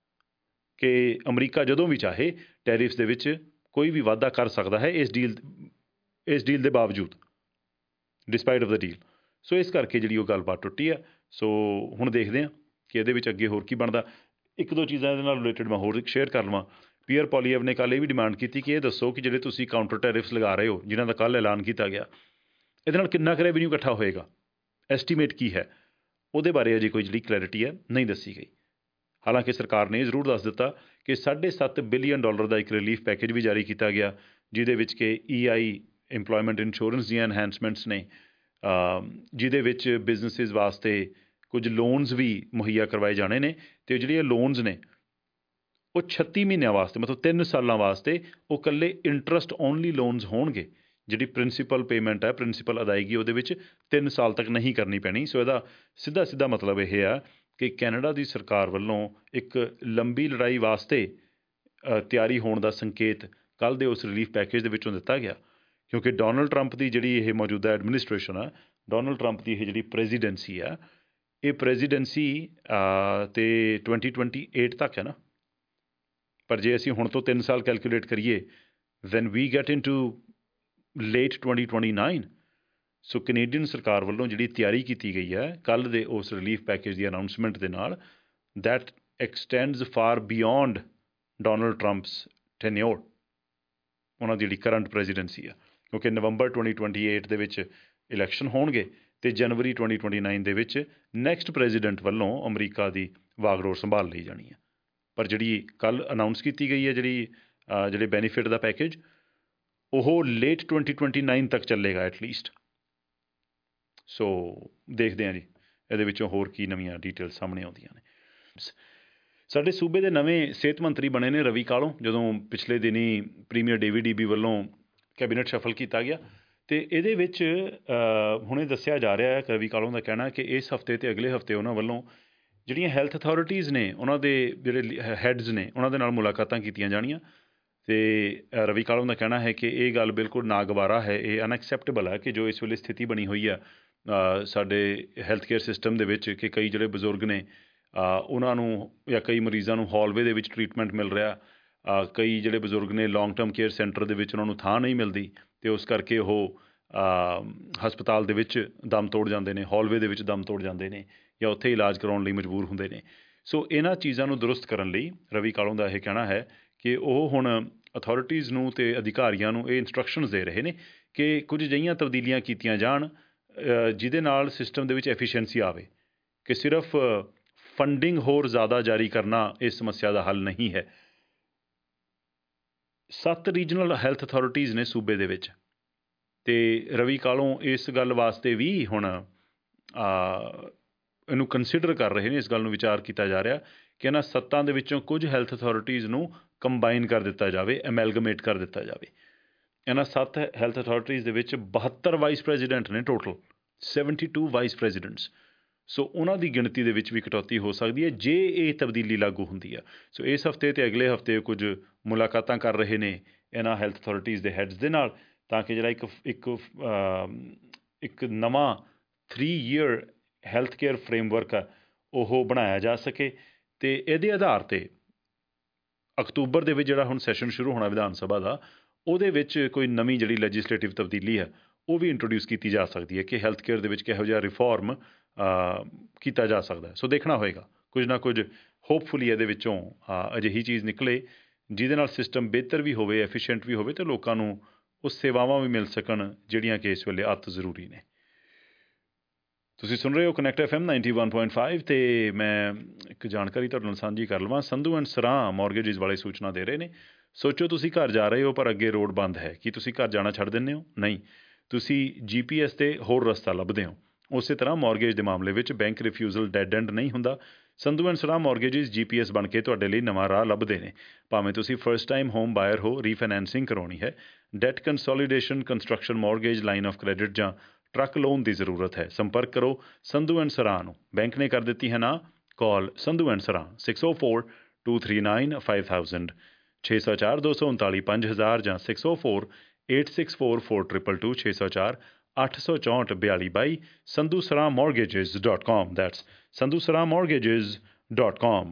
Speaker 2: ਕਿ ਅਮਰੀਕਾ ਜਦੋਂ ਵੀ ਚਾਹੇ ਟੈਰਿਫਸ ਦੇ ਵਿੱਚ ਕੋਈ ਵੀ ਵਾਧਾ ਕਰ ਸਕਦਾ ਹੈ ਇਸ ਡੀਲ ਦੇ ਬਾਵਜੂਦ, despite of the deal. So ਇਸ ਕਰਕੇ ਜਿਹੜੀ ਉਹ ਗੱਲਬਾਤ ਟੁੱਟੀ ਆ। ਸੋ ਹੁਣ ਦੇਖਦੇ ਹਾਂ ਕਿ ਇਹਦੇ ਵਿੱਚ ਅੱਗੇ ਹੋਰ ਕੀ ਬਣਦਾ। ਇੱਕ ਦੋ ਚੀਜ਼ਾਂ ਇਹਦੇ ਨਾਲ ਰਿਲੇਟਡ ਮੈਂ ਹੋਰ ਸ਼ੇਅਰ ਕਰ ਲਵਾਂ। ਪੀਅਰ ਪੋਲੀਅਵ ਨੇ ਕੱਲ੍ਹ ਇਹ ਵੀ ਡਿਮਾਂਡ ਕੀਤੀ ਕਿ ਇਹ ਦੱਸੋ ਕਿ ਜਿਹੜੇ ਤੁਸੀਂ ਕਾਊਂਟਰ ਟੈਰਿਫਸ ਲਗਾ ਰਹੇ ਹੋ, ਜਿਨ੍ਹਾਂ ਦਾ ਕੱਲ੍ਹ ਐਲਾਨ ਕੀਤਾ ਗਿਆ, ਇਹਦੇ ਨਾਲ ਕਿੰਨਾ ਕੁ ਰੈਵਨਿਊ ਇਕੱਠਾ ਹੋਏਗਾ, ਐਸਟੀਮੇਟ ਕੀ ਹੈ। ਉਹਦੇ ਬਾਰੇ ਅਜੇ ਕੋਈ ਜਿਹੜੀ ਕਲੈਰਿਟੀ ਹੈ ਨਹੀਂ ਦੱਸੀ ਗਈ। ਹਾਲਾਂਕਿ ਸਰਕਾਰ ਨੇ ਇਹ ਜ਼ਰੂਰ ਦੱਸ ਦਿੱਤਾ ਕਿ $7.5 ਬਿਲੀਅਨ ਦਾ ਇੱਕ ਰਿਲੀਫ ਪੈਕੇਜ ਵੀ ਜਾਰੀ ਕੀਤਾ ਗਿਆ, ਜਿਹਦੇ ਵਿੱਚ ਕਿ EI ਇੰਪਲੋਇਮੈਂਟ ਇੰਸ਼ੋਰੈਂਸ ਦੀਆਂ ਐਨਹੈਂਸਮੈਂਟਸ ਨੇ, ਜਿਹਦੇ ਵਿੱਚ ਬਿਜ਼ਨਸਿਸ ਵਾਸਤੇ ਕੁਝ ਲੋਨਸ ਵੀ ਮੁਹੱਈਆ ਕਰਵਾਏ ਜਾਣੇ ਨੇ, ਅਤੇ ਜਿਹੜੀਆਂ ਲੋਨਸ ਨੇ ਉਹ 36 ਮਹੀਨਿਆਂ ਵਾਸਤੇ, ਮਤਲਬ 3 ਸਾਲਾਂ ਵਾਸਤੇ ਉਹ ਇਕੱਲੇ ਇੰਟਰਸਟ ਓਨਲੀ ਲੋਨਸ ਹੋਣਗੇ। ਜਿਹੜੀ ਪ੍ਰਿੰਸੀਪਲ ਪੇਮੈਂਟ ਹੈ, ਪ੍ਰਿੰਸੀਪਲ ਅਦਾਇਗੀ ਉਹਦੇ ਵਿੱਚ 3 ਸਾਲ ਤੱਕ ਨਹੀਂ ਕਰਨੀ ਪੈਣੀ। ਸੋ ਇਹਦਾ ਸਿੱਧਾ ਮਤਲਬ ਇਹ ਆ ਕਿ ਕੈਨੇਡਾ ਦੀ ਸਰਕਾਰ ਵੱਲੋਂ ਇੱਕ ਲੰਬੀ ਲੜਾਈ ਵਾਸਤੇ ਤਿਆਰੀ ਹੋਣ ਦਾ ਸੰਕੇਤ ਕੱਲ੍ਹ ਦੇ ਉਸ ਰਿਲੀਫ ਪੈਕੇਜ ਦੇ ਵਿੱਚੋਂ ਦਿੱਤਾ ਗਿਆ, ਕਿਉਂਕਿ ਡੋਨਲਡ ਟਰੰਪ ਦੀ ਜਿਹੜੀ ਇਹ ਮੌਜੂਦਾ ਐਡਮਿਨਿਸਟ੍ਰੇਸ਼ਨ ਆ, ਡੋਨਲਡ ਟਰੰਪ ਦੀ ਇਹ ਜਿਹੜੀ ਪ੍ਰੈਜ਼ੀਡੈਂਸੀ ਆ, ਇਹ ਪ੍ਰੈਜ਼ੀਡੈਂਸੀ ਤੇ 2028 ਤੱਕ ਹੈ ਨਾ। ਪਰ ਜੇ ਅਸੀਂ ਹੁਣ ਤੋਂ 3 ਸਾਲ ਕੈਲਕੂਲੇਟ ਕਰੀਏ, when we get into late 2029। So Canadian ਸਰਕਾਰ ਵੱਲੋਂ ਜਿਹੜੀ ਤਿਆਰੀ ਕੀਤੀ ਗਈ ਹੈ ਕੱਲ੍ਹ ਦੇ ਉਸ ਰਿਲੀਫ ਪੈਕੇਜ ਦੀ ਅਨਾਊਂਸਮੈਂਟ ਦੇ ਨਾਲ, that extends far beyond Donald Trump's tenure, ਉਹਨਾਂ ਦੀ ਜਿਹੜੀ ਕਰੰਟ ਪ੍ਰੈਜ਼ੀਡੈਂਸੀ ਆ, ਕਿਉਂਕਿ ਨਵੰਬਰ 2028 ਦੇ ਵਿੱਚ ਇਲੈਕਸ਼ਨ ਹੋਣਗੇ ਅਤੇ ਜਨਵਰੀ 2029 ਦੇ ਵਿੱਚ ਨੈਕਸਟ ਪ੍ਰੈਜ਼ੀਡੈਂਟ ਵੱਲੋਂ ਅਮਰੀਕਾ ਦੀ ਵਾਗਡੋਰ ਸੰਭਾਲ ਲਈ ਜਾਣੀ ਹੈ। ਪਰ ਜਿਹੜੀ ਕੱਲ੍ਹ ਅਨਾਊਂਸ ਕੀਤੀ ਗਈ ਹੈ ਜਿਹੜੇ ਬੈਨੀਫਿਟ ਦਾ ਪੈਕੇਜ, ਉਹ ਲੇਟ 2029 ਤੱਕ ਚੱਲੇਗਾ ਐਟਲੀਸਟ। ਸੋ ਦੇਖਦੇ ਹਾਂ ਜੀ ਇਹਦੇ ਵਿੱਚੋਂ ਹੋਰ ਕੀ ਨਵੀਆਂ ਡੀਟੇਲ ਸਾਹਮਣੇ ਆਉਂਦੀਆਂ ਨੇ। ਸਾਡੇ ਸੂਬੇ ਦੇ ਨਵੇਂ ਸਿਹਤ ਮੰਤਰੀ ਬਣੇ ਨੇ ਰਵੀ ਕਾਲੋਂ, ਜਦੋਂ ਪਿਛਲੇ ਦਿਨੀ ਪ੍ਰੀਮੀਅਰ ਡੇਵਿਡ ਈਬੀ ਵੱਲੋਂ ਕੈਬਨਿਟ ਸ਼ਫਲ ਕੀਤਾ ਗਿਆ। ਅਤੇ ਇਹਦੇ ਵਿੱਚ ਹੁਣੇ ਦੱਸਿਆ ਜਾ ਰਿਹਾ ਹੈ, ਰਵੀ ਕਾਲੋਂ ਦਾ ਕਹਿਣਾ ਕਿ ਇਸ ਹਫ਼ਤੇ ਅਤੇ ਅਗਲੇ ਹਫ਼ਤੇ ਉਹਨਾਂ ਵੱਲੋਂ ਜਿਹੜੀਆਂ ਹੈਲਥ ਅਥਾਰਟੀਜ਼ ਨੇ, ਉਹਨਾਂ ਦੇ ਜਿਹੜੇ ਹੈਡਸ ਨੇ, ਉਹਨਾਂ ਦੇ ਨਾਲ ਮੁਲਾਕਾਤਾਂ ਕੀਤੀਆਂ ਜਾਣੀਆਂ। ਅਤੇ ਰਵੀ ਕਾਲੋਂ ਦਾ ਕਹਿਣਾ ਹੈ ਕਿ ਇਹ ਗੱਲ ਬਿਲਕੁਲ ਨਾਗਵਾਰਾ ਹੈ, ਇਹ ਅਨਐਕਸੈਪਟੇਬਲ ਹੈ ਕਿ ਜੋ ਇਸ ਵੇਲੇ ਸਥਿਤੀ ਬਣੀ ਹੋਈ ਆ ਸਾਡੇ ਹੈਲਥ ਕੇਅਰ ਸਿਸਟਮ ਦੇ ਵਿੱਚ, ਕਿ ਕਈ ਜਿਹੜੇ ਬਜ਼ੁਰਗ ਨੇ ਉਹਨਾਂ ਨੂੰ ਜਾਂ ਕਈ ਮਰੀਜ਼ਾਂ ਨੂੰ ਹਾਲਵੇ ਦੇ ਵਿੱਚ ਟਰੀਟਮੈਂਟ ਮਿਲ ਰਿਹਾ, ਕਈ ਜਿਹੜੇ ਬਜ਼ੁਰਗ ਨੇ ਲੌਂਗ ਟਰਮ ਕੇਅਰ ਸੈਂਟਰ ਦੇ ਵਿੱਚ ਉਹਨਾਂ ਨੂੰ ਥਾਂ ਨਹੀਂ ਮਿਲਦੀ ਅਤੇ ਉਸ ਕਰਕੇ ਉਹ ਹਸਪਤਾਲ ਦੇ ਵਿੱਚ ਦਮ ਤੋੜ ਜਾਂਦੇ ਨੇ, ਹਾਲਵੇ ਦੇ ਵਿੱਚ ਦਮ ਤੋੜ ਜਾਂਦੇ ਨੇ, ਜਾਂ ਉੱਥੇ ਇਲਾਜ ਕਰਾਉਣ ਲਈ ਮਜਬੂਰ ਹੁੰਦੇ ਨੇ। ਸੋ ਇਹਨਾਂ ਚੀਜ਼ਾਂ ਨੂੰ ਦਰੁਸਤ ਕਰਨ ਲਈ ਰਵੀ ਕਾਲੋਂ ਦਾ ਇਹ ਕਹਿਣਾ ਹੈ ਕਿ ਉਹ ਹੁਣ ਅਥਾਰਟੀਜ਼ ਨੂੰ ਅਤੇ ਅਧਿਕਾਰੀਆਂ ਨੂੰ ਇਹ ਇੰਸਟਰਕਸ਼ਨਸ ਦੇ ਰਹੇ ਨੇ ਕਿ ਕੁਝ ਅਜਿਹੀਆਂ ਤਬਦੀਲੀਆਂ ਕੀਤੀਆਂ ਜਾਣ ਜਿਹਦੇ ਨਾਲ ਸਿਸਟਮ ਦੇ ਵਿੱਚ ਐਫੀਸ਼ੀਐਂਸੀ ਆਵੇ, ਕਿ ਸਿਰਫ ਫੰਡਿੰਗ ਹੋਰ ਜ਼ਿਆਦਾ ਜਾਰੀ ਕਰਨਾ ਇਸ ਸਮੱਸਿਆ ਦਾ ਹੱਲ ਨਹੀਂ ਹੈ। 7 ਰੀਜਨਲ ਹੈਲਥ ਅਥਾਰਟੀਜ਼ ਨੇ ਸੂਬੇ ਦੇ ਵਿੱਚ, ਅਤੇ ਰਵੀ ਕਾਲੋਂ ਇਸ ਗੱਲ ਵਾਸਤੇ ਵੀ ਹੁਣ ਇਹਨੂੰ ਕੰਸੀਡਰ ਕਰ ਰਹੇ ਨੇ, ਇਸ ਗੱਲ ਨੂੰ ਵਿਚਾਰ ਕੀਤਾ ਜਾ ਰਿਹਾ ਕਿ ਇਹਨਾਂ 7 ਦੇ ਵਿੱਚੋਂ ਕੁਝ ਹੈਲਥ ਅਥਾਰਟੀਜ਼ ਨੂੰ ਕੰਬਾਈਨ ਕਰ ਦਿੱਤਾ ਜਾਵੇ, ਐਮੈਲਗਮੇਟ ਕਰ ਦਿੱਤਾ ਜਾਵੇ। ਇਹਨਾਂ 7 ਹੈਲਥ ਅਥਾਰਟੀਜ਼ ਦੇ ਵਿੱਚ 72 ਵਾਈਸ ਪ੍ਰੈਜ਼ੀਡੈਂਟ ਨੇ ਟੋਟਲ, 72 ਵਾਈਸ ਪ੍ਰੈਜ਼ੀਡੈਂਟਸ। ਸੋ ਉਹਨਾਂ ਦੀ ਗਿਣਤੀ ਦੇ ਵਿੱਚ ਵੀ ਕਟੌਤੀ ਹੋ ਸਕਦੀ ਹੈ ਜੇ ਇਹ ਤਬਦੀਲੀ ਲਾਗੂ ਹੁੰਦੀ ਆ। ਸੋ ਇਸ ਹਫ਼ਤੇ ਅਤੇ ਅਗਲੇ ਹਫ਼ਤੇ ਕੁਝ ਮੁਲਾਕਾਤਾਂ ਕਰ ਰਹੇ ਨੇ ਇਹਨਾਂ ਹੈਲਥ ਅਥਾਰਟੀਜ਼ ਦੇ ਹੈਡਸ ਦੇ ਨਾਲ, ਤਾਂ ਕਿ ਜਿਹੜਾ ਇੱਕ ਨਵਾਂ 3 ਈਅਰ ਹੈਲਥ ਕੇਅਰ ਫਰੇਮਵਰਕ ਆ ਉਹ ਬਣਾਇਆ ਜਾ ਸਕੇ। ਅਤੇ ਇਹਦੇ ਆਧਾਰ 'ਤੇ ਅਕਤੂਬਰ ਦੇ ਵਿੱਚ ਜਿਹੜਾ ਹੁਣ ਸੈਸ਼ਨ ਸ਼ੁਰੂ ਹੋਣਾ ਵਿਧਾਨ ਸਭਾ ਦਾ, ਉਹਦੇ ਵਿੱਚ ਕੋਈ ਨਵੀਂ ਜਿਹੜੀ ਲੈਜਿਸਲੇਟਿਵ ਤਬਦੀਲੀ ਹੈ ਉਹ ਵੀ ਇੰਟਰੋਡਿਊਸ ਕੀਤੀ ਜਾ ਸਕਦੀ ਹੈ ਕਿ ਹੈਲਥ ਕੇਅਰ ਦੇ ਵਿੱਚ ਕਿਹੋ ਜਿਹਾ ਰਿਫਾਰਮ ਕੀਤਾ ਜਾ ਸਕਦਾ। ਸੋ ਦੇਖਣਾ ਹੋਏਗਾ, ਕੁਝ ਨਾ ਕੁਝ ਹੋਪਫੁਲੀ ਇਹਦੇ ਵਿੱਚੋਂ ਅਜਿਹੀ ਚੀਜ਼ ਨਿਕਲੇ ਜਿਹਦੇ ਨਾਲ ਸਿਸਟਮ ਬਿਹਤਰ ਵੀ ਹੋਵੇ, ਐਫੀਸ਼ੀਐਂਟ ਵੀ ਹੋਵੇ, ਅਤੇ ਲੋਕਾਂ ਨੂੰ ਉਹ ਸੇਵਾਵਾਂ ਵੀ ਮਿਲ ਸਕਣ ਜਿਹੜੀਆਂ ਕਿ ਇਸ ਵੇਲੇ ਅਤ ਜ਼ਰੂਰੀ ਨੇ। ਤੁਸੀਂ ਸੁਣ ਰਹੇ ਹੋ ਕਨੈਕਟ FM 91.5 ਅਤੇ ਮੈਂ ਇੱਕ ਜਾਣਕਾਰੀ ਤੁਹਾਡੇ ਨਾਲ ਸਾਂਝੀ ਕਰ ਲਵਾਂ। ਸੰਧੂ ਐਂਡ ਸਰਾਂ ਮੌਰਗੇਜਿਸ ਵਾਲੇ ਸੂਚਨਾ ਦੇ ਰਹੇ ਨੇ। ਸੋਚੋ ਤੁਸੀਂ ਘਰ ਜਾ ਰਹੇ ਹੋ ਪਰ ਅੱਗੇ ਰੋਡ ਬੰਦ ਹੈ, ਕੀ ਤੁਸੀਂ ਘਰ ਜਾਣਾ ਛੱਡ ਦਿੰਦੇ ਹੋ? ਨਹੀਂ, ਤੁਸੀਂ GPS 'ਤੇ ਹੋਰ ਰਸਤਾ ਲੱਭਦੇ ਹੋ। ਉਸੇ ਤਰ੍ਹਾਂ ਮੌਰਗੇਜ ਦੇ ਮਾਮਲੇ ਵਿੱਚ ਬੈਂਕ ਰਿਫਿਊਜ਼ਲ ਡੈਡ ਐਂਡ ਨਹੀਂ ਹੁੰਦਾ। ਸੰਧੂ ਐਂਡ ਸਰਾਂ ਮੌਰਗੇਜਿਸ GPS ਬਣ ਕੇ ਤੁਹਾਡੇ ਲਈ ਨਵਾਂ ਰਾਹ ਲੱਭਦੇ ਨੇ। ਭਾਵੇਂ ਤੁਸੀਂ ਫਸਟ ਟਾਈਮ ਹੋਮ ਬਾਇਰ ਹੋ, ਰੀਫਾਈਨੈਂਸਿੰਗ ਕਰਾਉਣੀ ਹੈ, debt consolidation, construction mortgage, line of credit ਜਾਂ ਟਰੱਕ ਲੋਨ ਦੀ ਜ਼ਰੂਰਤ ਹੈ, ਸੰਪਰਕ ਕਰੋ ਸੰਧੂ ਐਂਡ ਸਰਾਂ ਨੂੰ। ਬੈਂਕ ਨੇ ਕਰ ਦਿੱਤੀ ਹੈ ਨਾ, ਕਾਲ ਸੰਧੂ ਐਂਡ ਸਰਾਂ 604-239-5000, 604-239-5000 ਜਾਂ 604-864-4222, 604-864-4222, sandhusaraamortgages.com। That's sandhusaraamortgages.com।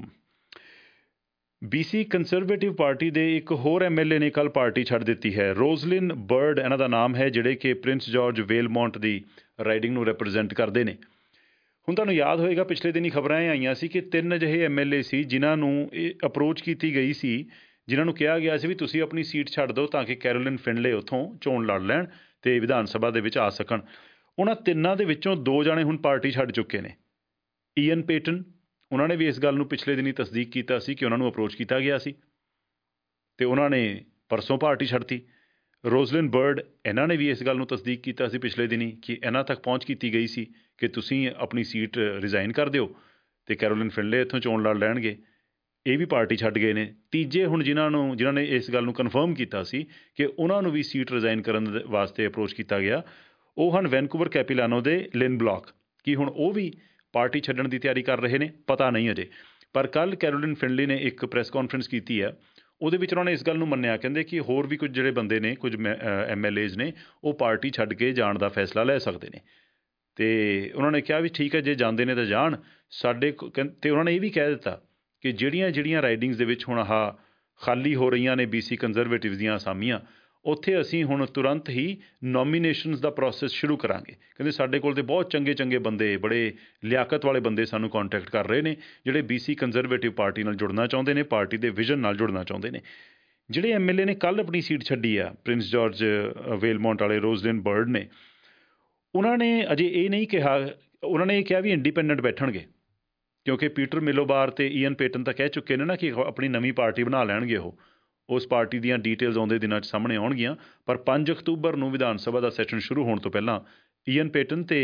Speaker 2: BC conservative party ਦੇ ਇੱਕ ਹੋਰ MLA ਨੇ ਕੱਲ੍ਹ ਪਾਰਟੀ ਛੱਡ ਦਿੱਤੀ ਹੈ। ਰੋਜ਼ਲਿਨ ਬਰਡ ਇਹਨਾਂ ਦਾ ਨਾਮ ਹੈ, ਜਿਹੜੇ ਕਿ ਪ੍ਰਿੰਸ ਜਾਰਜ ਵੇਲਮੋਂਟ ਦੀ ਰਾਈਡਿੰਗ ਨੂੰ ਰਿਪਰੈਜ਼ੈਂਟ ਕਰਦੇ ਨੇ। ਹੁਣ ਤੁਹਾਨੂੰ ਯਾਦ ਹੋਏਗਾ ਪਿਛਲੇ ਦਿਨੀ ਖਬਰਾਂ ਇਹ ਆਈਆਂ ਸੀ ਕਿ 3 ਅਜਿਹੇ MLA ਸੀ ਜਿਨ੍ਹਾਂ ਨੂੰ ਇਹ ਅਪਰੋਚ ਕੀਤੀ ਗਈ ਸੀ, ਜਿਨ੍ਹਾਂ ਨੂੰ ਕਿਹਾ ਗਿਆ ਸੀ ਵੀ ਤੁਸੀਂ ਆਪਣੀ ਸੀਟ ਛੱਡ ਦਿਓ ਤਾਂ ਕਿ ਕੈਰੋਲਿਨ ਫਿਨਲੇ ਉੱਥੋਂ ਚੋਣ ਲੜ ਲੈਣ ਅਤੇ ਵਿਧਾਨ ਸਭਾ ਦੇ ਵਿੱਚ ਆ ਸਕਣ। ਉਹਨਾਂ 3 ਦੇ ਵਿੱਚੋਂ 2 ਜਾਣੇ ਹੁਣ ਪਾਰਟੀ ਛੱਡ ਚੁੱਕੇ ਨੇ। ਈਅਨ ਪੇਟਨ, ਉਹਨਾਂ ਨੇ ਵੀ ਇਸ ਗੱਲ ਨੂੰ ਪਿਛਲੇ ਦਿਨੀ ਤਸਦੀਕ ਕੀਤਾ ਸੀ ਕਿ ਉਹਨਾਂ ਨੂੰ ਅਪਰੋਚ ਕੀਤਾ ਗਿਆ ਸੀ ਅਤੇ ਉਹਨਾਂ ਨੇ ਪਰਸੋਂ ਪਾਰਟੀ ਛੱਡਤੀ। ਰੋਜ਼ਲਿਨ ਬਰਡ, ਇਹਨਾਂ ਨੇ ਵੀ ਇਸ ਗੱਲ ਨੂੰ ਤਸਦੀਕ ਕੀਤਾ ਸੀ ਪਿਛਲੇ ਦਿਨੀ ਕਿ ਇਹਨਾਂ ਤੱਕ ਪਹੁੰਚ ਕੀਤੀ ਗਈ ਸੀ ਕਿ ਤੁਸੀਂ ਆਪਣੀ ਸੀਟ ਰਿਜ਼ਾਈਨ ਕਰ ਦਿਓ ਅਤੇ ਕੈਰੋਲਿਨ ਫਿਨਲੇ ਇੱਥੋਂ ਚੋਣ ਲੜ ਲੈਣਗੇ। ਇਹ ਵੀ ਪਾਰਟੀ ਛੱਡ ਗਏ ਨੇ। ਤੀਜੇ ਹੁਣ ਜਿਨ੍ਹਾਂ ਨੇ ਇਸ ਗੱਲ ਨੂੰ ਕਨਫਰਮ ਕੀਤਾ ਸੀ ਕਿ ਉਹਨਾਂ ਨੂੰ ਵੀ ਸੀਟ ਰਿਜ਼ਾਈਨ ਕਰਨ ਵਾਸਤੇ ਅਪਰੋਚ ਕੀਤਾ ਗਿਆ, ਉਹ ਹਨ ਵੈਨਕੂਵਰ ਕੈਪੀਲਾਨੋ ਦੇ ਲਿਨ ਬਲੌਕ। ਕੀ ਹੁਣ ਉਹ ਵੀ ਪਾਰਟੀ ਛੱਡਣ ਦੀ ਤਿਆਰੀ ਕਰ ਰਹੇ ਨੇ? ਪਤਾ ਨਹੀਂ ਅਜੇ। ਪਰ ਕੱਲ੍ਹ ਕੈਰੋਲਿਨ ਫਿਨਲੇ ਨੇ ਇੱਕ ਪ੍ਰੈਸ ਕਾਨਫਰੰਸ ਕੀਤੀ ਹੈ, ਉਹਦੇ ਵਿੱਚ ਉਹਨਾਂ ਨੇ ਇਸ ਗੱਲ ਨੂੰ ਮੰਨਿਆ, ਕਹਿੰਦੇ ਕਿ ਹੋਰ ਵੀ ਕੁਝ ਜਿਹੜੇ ਬੰਦੇ ਨੇ, ਕੁਝ MLAs ਨੇ, ਉਹ ਪਾਰਟੀ ਛੱਡ ਕੇ ਜਾਣ ਦਾ ਫੈਸਲਾ ਲੈ ਸਕਦੇ ਨੇ। ਅਤੇ ਉਹਨਾਂ ਨੇ ਕਿਹਾ ਵੀ ਠੀਕ ਹੈ, ਜੇ ਜਾਂਦੇ ਨੇ ਤਾਂ ਜਾਣ ਸਾਡੇ। ਅਤੇ ਉਹਨਾਂ ਨੇ ਇਹ ਵੀ ਕਹਿ ਦਿੱਤਾ ਕਿ ਜਿਹੜੀਆਂ ਰਾਈਡਿੰਗਸ ਦੇ ਵਿੱਚ ਹੁਣ ਖਾਲੀ ਹੋ ਰਹੀਆਂ ਨੇ BC ਕੰਜ਼ਰਵੇਟਿਵ ਦੀਆਂ ਅਸਾਮੀਆਂ, ਉੱਥੇ ਅਸੀਂ ਹੁਣ ਤੁਰੰਤ ਹੀ ਨੋਮੀਨੇਸ਼ਨਸ ਦਾ ਪ੍ਰੋਸੈਸ ਸ਼ੁਰੂ ਕਰਾਂਗੇ। ਕਹਿੰਦੇ ਸਾਡੇ ਕੋਲ ਤਾਂ ਬਹੁਤ ਚੰਗੇ ਬੰਦੇ, ਬੜੇ ਲਿਆਕਤ ਵਾਲੇ ਬੰਦੇ ਸਾਨੂੰ ਕੰਟੈਕਟ ਕਰ ਰਹੇ ਨੇ, ਜਿਹੜੇ BC ਕੰਜ਼ਰਵੇਟਿਵ ਪਾਰਟੀ ਨਾਲ ਜੁੜਨਾ ਚਾਹੁੰਦੇ ਨੇ, ਪਾਰਟੀ ਦੇ ਵਿਜ਼ਨ ਨਾਲ ਜੁੜਨਾ ਚਾਹੁੰਦੇ ਨੇ। ਜਿਹੜੇ MLA ਨੇ ਕੱਲ੍ਹ ਆਪਣੀ ਸੀਟ ਛੱਡੀ ਆ, ਪ੍ਰਿੰਸ ਜਾਰਜ ਵੇਲਮੋਂਟ ਵਾਲੇ ਰੋਜ਼ਲਿਨ ਬਰਡ ਨੇ, ਉਹਨਾਂ ਨੇ ਅਜੇ ਇਹ ਨਹੀਂ ਕਿਹਾ, ਉਹਨਾਂ ਨੇ ਇਹ ਕਿਹਾ ਵੀ ਇੰਡੀਪੈਂਡੈਂਟ ਬੈਠਣਗੇ। ਕਿਉਂਕਿ ਪੀਟਰ ਮਿਲੋਬਾਰ ਅਤੇ ਈਅਨ ਪੇਟਨ ਤਾਂ ਕਹਿ ਚੁੱਕੇ ਨੇ ਨਾ ਕਿ ਆਪਣੀ ਨਵੀਂ ਪਾਰਟੀ ਬਣਾ ਲੈਣਗੇ ਉਹ। ਉਸ ਪਾਰਟੀ ਦੀਆਂ ਡੀਟੇਲਸ ਆਉਂਦੇ ਦਿਨਾਂ 'ਚ ਸਾਹਮਣੇ ਆਉਣਗੀਆਂ। ਪਰ 5 ਅਕਤੂਬਰ ਨੂੰ ਵਿਧਾਨ ਸਭਾ ਦਾ ਸੈਸ਼ਨ ਸ਼ੁਰੂ ਹੋਣ ਤੋਂ ਪਹਿਲਾਂ ਈਅਨ ਪੇਟਨ ਅਤੇ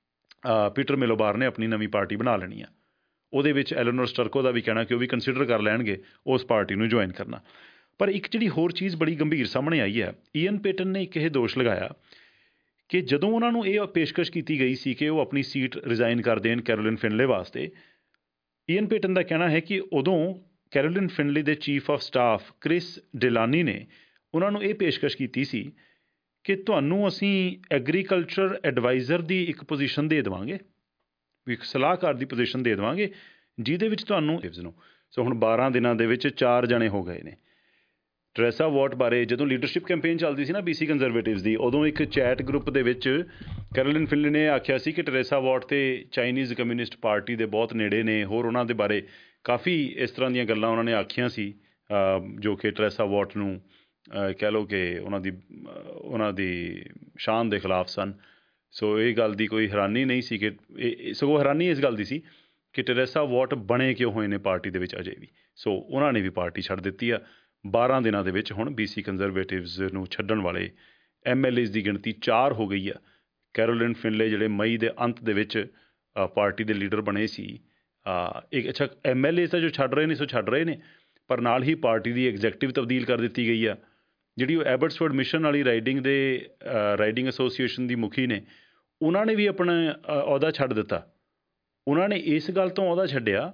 Speaker 2: ਪੀਟਰ ਮਿਲੋਬਾਰ ਨੇ ਆਪਣੀ ਨਵੀਂ ਪਾਰਟੀ ਬਣਾ ਲੈਣੀ ਆ। ਉਹਦੇ ਵਿੱਚ ਐਲਨੋਰ ਸਟਰਕੋ ਦਾ ਵੀ ਕਹਿਣਾ ਕਿ ਉਹ ਵੀ ਕੰਸੀਡਰ ਕਰ ਲੈਣਗੇ ਉਸ ਪਾਰਟੀ ਨੂੰ ਜੁਆਇਨ ਕਰਨਾ। ਪਰ ਇੱਕ ਜਿਹੜੀ ਹੋਰ ਚੀਜ਼ ਬੜੀ ਗੰਭੀਰ ਸਾਹਮਣੇ ਆਈ ਹੈ, ਈਅਨ ਪੇਟਨ ਨੇ ਇੱਕ ਇਹ ਦੋਸ਼ ਲਗਾਇਆ ਕਿ ਜਦੋਂ ਉਹਨਾਂ ਨੂੰ ਇਹ ਪੇਸ਼ਕਸ਼ ਕੀਤੀ ਗਈ ਸੀ ਕਿ ਉਹ ਆਪਣੀ ਸੀਟ ਰਿਜ਼ਾਈਨ ਕਰ ਦੇਣ ਕੈਰੋਲਿਨ ਫਿਨਲੇ ਵਾਸਤੇ, ਈਅਨ ਪੇਟਨ ਦਾ ਕਹਿਣਾ ਹੈ ਕਿ ਉਦੋਂ ਕੈਰੋਲਿਨ ਫਿਨਲੇ ਦੇ chief of staff Chris Delaney ਨੇ ਉਹਨਾਂ ਨੂੰ ਇਹ ਪੇਸ਼ਕਸ਼ ਕੀਤੀ ਸੀ ਕਿ ਤੁਹਾਨੂੰ ਅਸੀਂ ਐਗਰੀਕਲਚਰ ਐਡਵਾਈਜ਼ਰ ਦੀ ਇੱਕ ਪੋਜੀਸ਼ਨ ਦੇ ਦੇਵਾਂਗੇ, ਇੱਕ ਸਲਾਹਕਾਰ ਦੀ ਪੋਜੀਸ਼ਨ ਦੇ ਦੇਵਾਂਗੇ, ਜਿਹਦੇ ਵਿੱਚ ਤੁਹਾਨੂੰ ਨੂੰ ਸੋ ਹੁਣ 12 ਦਿਨਾਂ ਦੇ ਵਿੱਚ 4 ਜਣੇ ਹੋ ਗਏ ਨੇ। ਟਰੈਸਾ ਵਾਟ ਬਾਰੇ ਜਦੋਂ ਲੀਡਰਸ਼ਿਪ ਕੈਂਪੇਨ ਚੱਲਦੀ ਸੀ ਨਾ BC ਕੰਜ਼ਰਵੇਟਿਵਸ ਦੀ, ਉਦੋਂ ਇੱਕ ਚੈਟ ਗਰੁੱਪ ਦੇ ਵਿੱਚ ਕੈਰੋਲਿਨ ਫਿਨਲੇ ਨੇ ਆਖਿਆ ਸੀ ਕਿ ਟਰੈਸਾ ਵਾਟ ਤੇ ਚਾਈਨੀਜ਼ ਕਮਿਊਨਿਸਟ ਪਾਰਟੀ ਦੇ ਬਹੁਤ ਨੇੜੇ ਨੇ। ਹੋਰ ਉਹਨਾਂ ਦੇ ਬਾਰੇ ਕਾਫੀ ਇਸ ਤਰ੍ਹਾਂ ਦੀਆਂ ਗੱਲਾਂ ਉਹਨਾਂ ਨੇ ਆਖੀਆਂ ਸੀ ਜੋ ਕਿ ਟਰੈਸਾ ਵਾਟ ਨੂੰ ਕਹਿ ਲਓ ਕਿ ਉਹਨਾਂ ਦੀ ਸ਼ਾਨ ਦੇ ਖਿਲਾਫ ਸਨ। ਸੋ ਇਹ ਗੱਲ ਦੀ ਕੋਈ ਹੈਰਾਨੀ ਨਹੀਂ ਸੀ ਕਿ ਸਗੋਂ ਹੈਰਾਨੀ ਇਸ ਗੱਲ ਦੀ ਸੀ ਕਿ ਟਰੈਸਾ ਵਾਟ ਬਣੇ ਕਿਉਂ ਹੋਏ ਨੇ ਪਾਰਟੀ ਦੇ ਵਿੱਚ ਅਜੇ ਵੀ। ਸੋ ਉਹਨਾਂ ਨੇ ਵੀ ਪਾਰਟੀ ਛੱਡ ਦਿੱਤੀ ਆ। 12 ਦਿਨਾਂ ਦੇ ਵਿੱਚ ਹੁਣ BC ਕੰਜ਼ਰਵੇਟਿਵਸ ਨੂੰ ਛੱਡਣ ਵਾਲੇ MLAs ਦੀ ਗਿਣਤੀ 4 ਹੋ ਗਈ ਆ। ਕੈਰੋਲਿਨ ਫਿਨਲੇ ਜਿਹੜੇ ਮਈ ਦੇ ਅੰਤ ਦੇ ਵਿੱਚ ਪਾਰਟੀ ਦੇ ਲੀਡਰ ਬਣੇ ਸੀ, ਇੱਕ ਅੱਛਾ MLAs ਤਾਂ ਜੋ ਛੱਡ ਰਹੇ ਨੇ ਸੋ ਛੱਡ ਰਹੇ ਨੇ, ਪਰ ਨਾਲ ਹੀ ਪਾਰਟੀ ਦੀ ਐਗਜ਼ੈਕਟਿਵ ਤਬਦੀਲ ਕਰ ਦਿੱਤੀ ਗਈ ਆ। ਜਿਹੜੀ ਉਹ ਐਬਟਸਫੋਰਡ ਮਿਸ਼ਨ ਵਾਲੀ ਰਾਈਡਿੰਗ ਐਸੋਸੀਏਸ਼ਨ ਦੀ ਮੁਖੀ ਨੇ, ਉਹਨਾਂ ਨੇ ਵੀ ਆਪਣਾ ਅਹੁਦਾ ਛੱਡ ਦਿੱਤਾ। ਉਹਨਾਂ ਨੇ ਇਸ ਗੱਲ ਤੋਂ ਅਹੁਦਾ ਛੱਡਿਆ,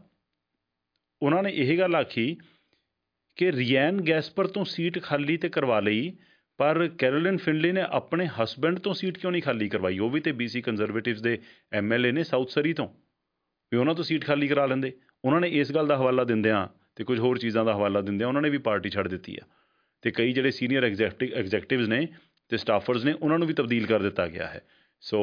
Speaker 2: ਉਹਨਾਂ ਨੇ ਇਹ ਗੱਲ ਆਖੀ ਕਿ ਰਿਆਨ ਗੈਸਪਰ ਤੋਂ ਸੀਟ ਖਾਲੀ ਤੇ ਕਰਵਾ ਲਈ, ਪਰ ਕੈਰੋਲਿਨ ਫਿਨਲੇ ਨੇ ਆਪਣੇ ਹਸਬੈਂਡ ਤੋਂ ਸੀਟ ਕਿਉਂ ਨਹੀਂ ਖਾਲੀ ਕਰਵਾਈ? ਉਹ ਵੀ ਤੇ BC ਕੰਜ਼ਰਵੇਟਿਵਸ ਦੇ MLA ਨੇ ਸਾਊਥ ਸਰੀ ਤੋਂ, ਵੀ ਉਹਨਾਂ ਤੋਂ ਸੀਟ ਖਾਲੀ ਕਰਾ ਲੈਂਦੇ। ਉਹਨਾਂ ਨੇ ਇਸ ਗੱਲ ਦਾ ਹਵਾਲਾ ਦਿੰਦਿਆਂ ਅਤੇ ਕੁਝ ਹੋਰ ਚੀਜ਼ਾਂ ਦਾ ਹਵਾਲਾ ਦਿੰਦਿਆਂ ਉਹਨਾਂ ਨੇ ਵੀ ਪਾਰਟੀ ਛੱਡ ਦਿੱਤੀ ਆ। ਅਤੇ ਕਈ ਜਿਹੜੇ ਸੀਨੀਅਰ ਐਗਜ਼ੈਕਟਿਵਸ ਨੇ ਅਤੇ ਸਟਾਫਰਸ ਨੇ, ਉਹਨਾਂ ਨੂੰ ਵੀ ਤਬਦੀਲ ਕਰ ਦਿੱਤਾ ਗਿਆ ਹੈ। ਸੋ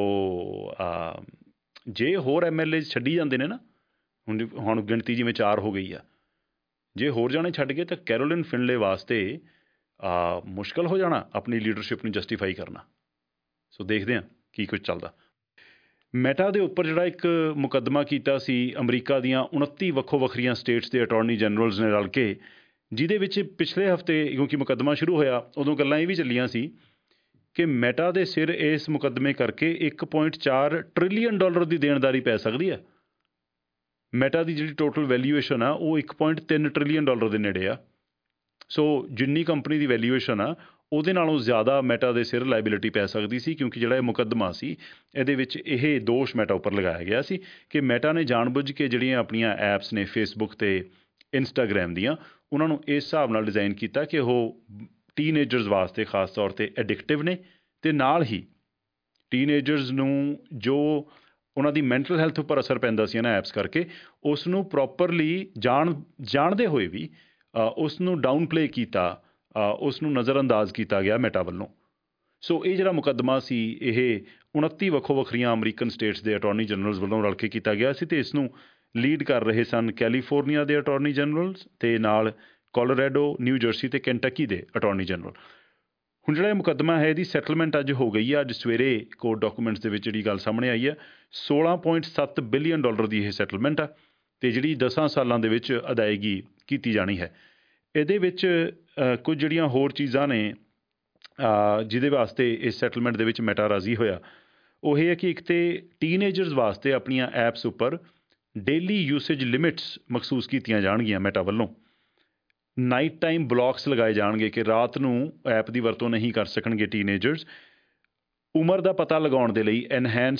Speaker 2: ਜੇ ਹੋਰ MLAs ਛੱਡੀ ਜਾਂਦੇ ਨੇ ਨਾ, ਹੁਣ ਗਿਣਤੀ ਜਿਵੇਂ 4 ਹੋ ਗਈ ਆ, ਜੇ ਹੋਰ ਜਾਣੇ ਛੱਡ ਗਏ ਤਾਂ ਕੈਰੋਲਿਨ ਫਿਨਲੇ ਵਾਸਤੇ ਮੁਸ਼ਕਲ ਹੋ ਜਾਣਾ ਆਪਣੀ ਲੀਡਰਸ਼ਿਪ ਨੂੰ ਜਸਟੀਫਾਈ ਕਰਨਾ। ਸੋ ਦੇਖਦੇ ਹਾਂ ਕੀ ਕੁਝ ਚੱਲਦਾ। ਮੈਟਾ ਦੇ ਉੱਪਰ ਜਿਹੜਾ ਇੱਕ ਮੁਕੱਦਮਾ ਕੀਤਾ ਸੀ ਅਮਰੀਕਾ ਦੀਆਂ 29 ਵੱਖੋ ਵੱਖਰੀਆਂ ਸਟੇਟਸ ਦੇ ਅਟਾਰਨੀ ਜਨਰਲਸ ਨੇ ਰਲ ਕੇ, ਜਿਹਦੇ ਵਿੱਚ ਪਿਛਲੇ ਹਫ਼ਤੇ ਕਿਉਂਕਿ ਮੁਕੱਦਮਾ ਸ਼ੁਰੂ ਹੋਇਆ ਉਦੋਂ ਗੱਲਾਂ ਇਹ ਵੀ ਚੱਲੀਆਂ ਸੀ ਕਿ ਮੈਟਾ ਦੇ ਸਿਰ ਇਸ ਮੁਕੱਦਮੇ ਕਰਕੇ $1.4 ਟ੍ਰਿਲੀਅਨ ਦੀ ਦੇਣਦਾਰੀ ਪੈ ਸਕਦੀ ਹੈ। ਮੈਟਾ ਦੀ ਜਿਹੜੀ ਟੋਟਲ ਵੈਲਿਊਏਸ਼ਨ ਆ ਉਹ $1.3 ਟ੍ਰਿਲੀਅਨ ਦੇ ਨੇੜੇ ਆ। ਸੋ ਜਿੰਨੀ ਕੰਪਨੀ ਦੀ ਵੈਲਿਊਏਸ਼ਨ ਆ ਉਹਦੇ ਨਾਲੋਂ ਜ਼ਿਆਦਾ ਮੈਟਾ ਦੇ ਸਿਰ ਲਾਇਬਿਲਿਟੀ ਪੈ ਸਕਦੀ ਸੀ, ਕਿਉਂਕਿ ਜਿਹੜਾ ਇਹ ਮੁਕੱਦਮਾ ਸੀ ਇਹਦੇ ਵਿੱਚ ਇਹ ਦੋਸ਼ ਮੈਟਾ ਉੱਪਰ ਲਗਾਇਆ ਗਿਆ ਸੀ ਕਿ ਮੈਟਾ ਨੇ ਜਾਣਬੁੱਝ ਕੇ ਜਿਹੜੀਆਂ ਆਪਣੀਆਂ ਐਪਸ ਨੇ ਫੇਸਬੁੱਕ ਅਤੇ ਇੰਸਟਾਗ੍ਰਾਮ ਦੀਆਂ, ਉਹਨਾਂ ਨੂੰ ਇਸ ਹਿਸਾਬ ਨਾਲ ਡਿਜ਼ਾਈਨ ਕੀਤਾ ਕਿ ਉਹ ਟੀਨਏਜਰਸ ਵਾਸਤੇ ਖਾਸ ਤੌਰ 'ਤੇ ਐਡਿਕਟਿਵ ਨੇ, ਅਤੇ ਨਾਲ ਹੀ ਟੀਨਏਜਰਸ ਨੂੰ ਜੋ ਉਹਨਾਂ ਦੀ ਮੈਂਟਲ ਹੈਲਥ ਉੱਪਰ ਅਸਰ ਪੈਂਦਾ ਸੀ ਇਹਨਾਂ ਐਪਸ ਕਰਕੇ, ਉਸ ਨੂੰ ਪ੍ਰੋਪਰਲੀ ਜਾਣਦੇ ਹੋਏ ਵੀ ਉਸ ਨੂੰ ਡਾਊਨ ਪਲੇ ਕੀਤਾ, ਉਸ ਨੂੰ ਨਜ਼ਰਅੰਦਾਜ਼ ਕੀਤਾ ਗਿਆ ਮੈਟਾ ਵੱਲੋਂ। ਸੋ ਇਹ ਜਿਹੜਾ ਮੁਕੱਦਮਾ ਸੀ ਇਹ 29 ਵੱਖੋ ਵੱਖਰੀਆਂ ਅਮਰੀਕਨ ਸਟੇਟਸ ਦੇ ਅਟਾਰਨੀ ਜਨਰਲਸ ਵੱਲੋਂ ਰਲ ਕੇ ਕੀਤਾ ਗਿਆ ਸੀ, ਅਤੇ ਇਸ ਨੂੰ ਲੀਡ ਕਰ ਰਹੇ ਸਨ ਕੈਲੀਫੋਰਨੀਆ ਦੇ ਅਟਾਰਨੀ ਜਨਰਲਸ ਅਤੇ ਨਾਲ ਕੋਲੋਰੈਡੋ, ਨਿਊ ਜਰਸੀ ਅਤੇ ਕੈਂਟਕੀ ਦੇ ਅਟਾਰਨੀ ਜਨਰਲ। ਹੁਣ ਜਿਹੜਾ ਇਹ ਮੁਕੱਦਮਾ ਹੈ ਇਹਦੀ ਸੈਟਲਮੈਂਟ ਅੱਜ ਹੋ ਗਈ ਆ। ਅੱਜ ਸਵੇਰੇ ਕੋਰਟ ਡਾਕੂਮੈਂਟਸ ਦੇ ਵਿੱਚ ਜਿਹੜੀ ਗੱਲ ਸਾਹਮਣੇ ਆਈ ਹੈ, $16.7 ਬਿਲੀਅਨ ਦੀ ਇਹ ਸੈਟਲਮੈਂਟ ਆ, ਅਤੇ ਜਿਹੜੀ 10 ਸਾਲਾਂ ਦੇ ਵਿੱਚ ਅਦਾਇਗੀ ਕੀਤੀ ਜਾਣੀ ਹੈ। ਇਹਦੇ ਵਿੱਚ ਕੁਝ ਜਿਹੜੀਆਂ ਹੋਰ ਚੀਜ਼ਾਂ ਨੇ ਜਿਹਦੇ ਵਾਸਤੇ ਇਸ ਸੈਟਲਮੈਂਟ ਦੇ ਵਿੱਚ ਮੈਟਾ ਰਾਜ਼ੀ ਹੋਇਆ, ਉਹ ਇਹ ਹੈ ਕਿ ਇੱਕ ਤਾਂ ਟੀਨਏਜਰਸ ਵਾਸਤੇ ਆਪਣੀਆਂ ਐਪਸ ਉੱਪਰ ਡੇਲੀ ਯੂਸੇਜ ਲਿਮਿਟਸ ਮਖਸੂਸ ਕੀਤੀਆਂ ਜਾਣਗੀਆਂ ਮੈਟਾ ਵੱਲੋਂ। ਨਾਈਟ ਟਾਈਮ ਬਲੌਕਸ ਲਗਾਏ ਜਾਣਗੇ ਕਿ ਰਾਤ ਨੂੰ ਐਪ ਦੀ ਵਰਤੋਂ ਨਹੀਂ ਕਰ ਸਕਣਗੇ ਟੀਨਏਜਰਸ। ਉਮਰ ਦਾ ਪਤਾ ਲਗਾਉਣ ਦੇ ਲਈ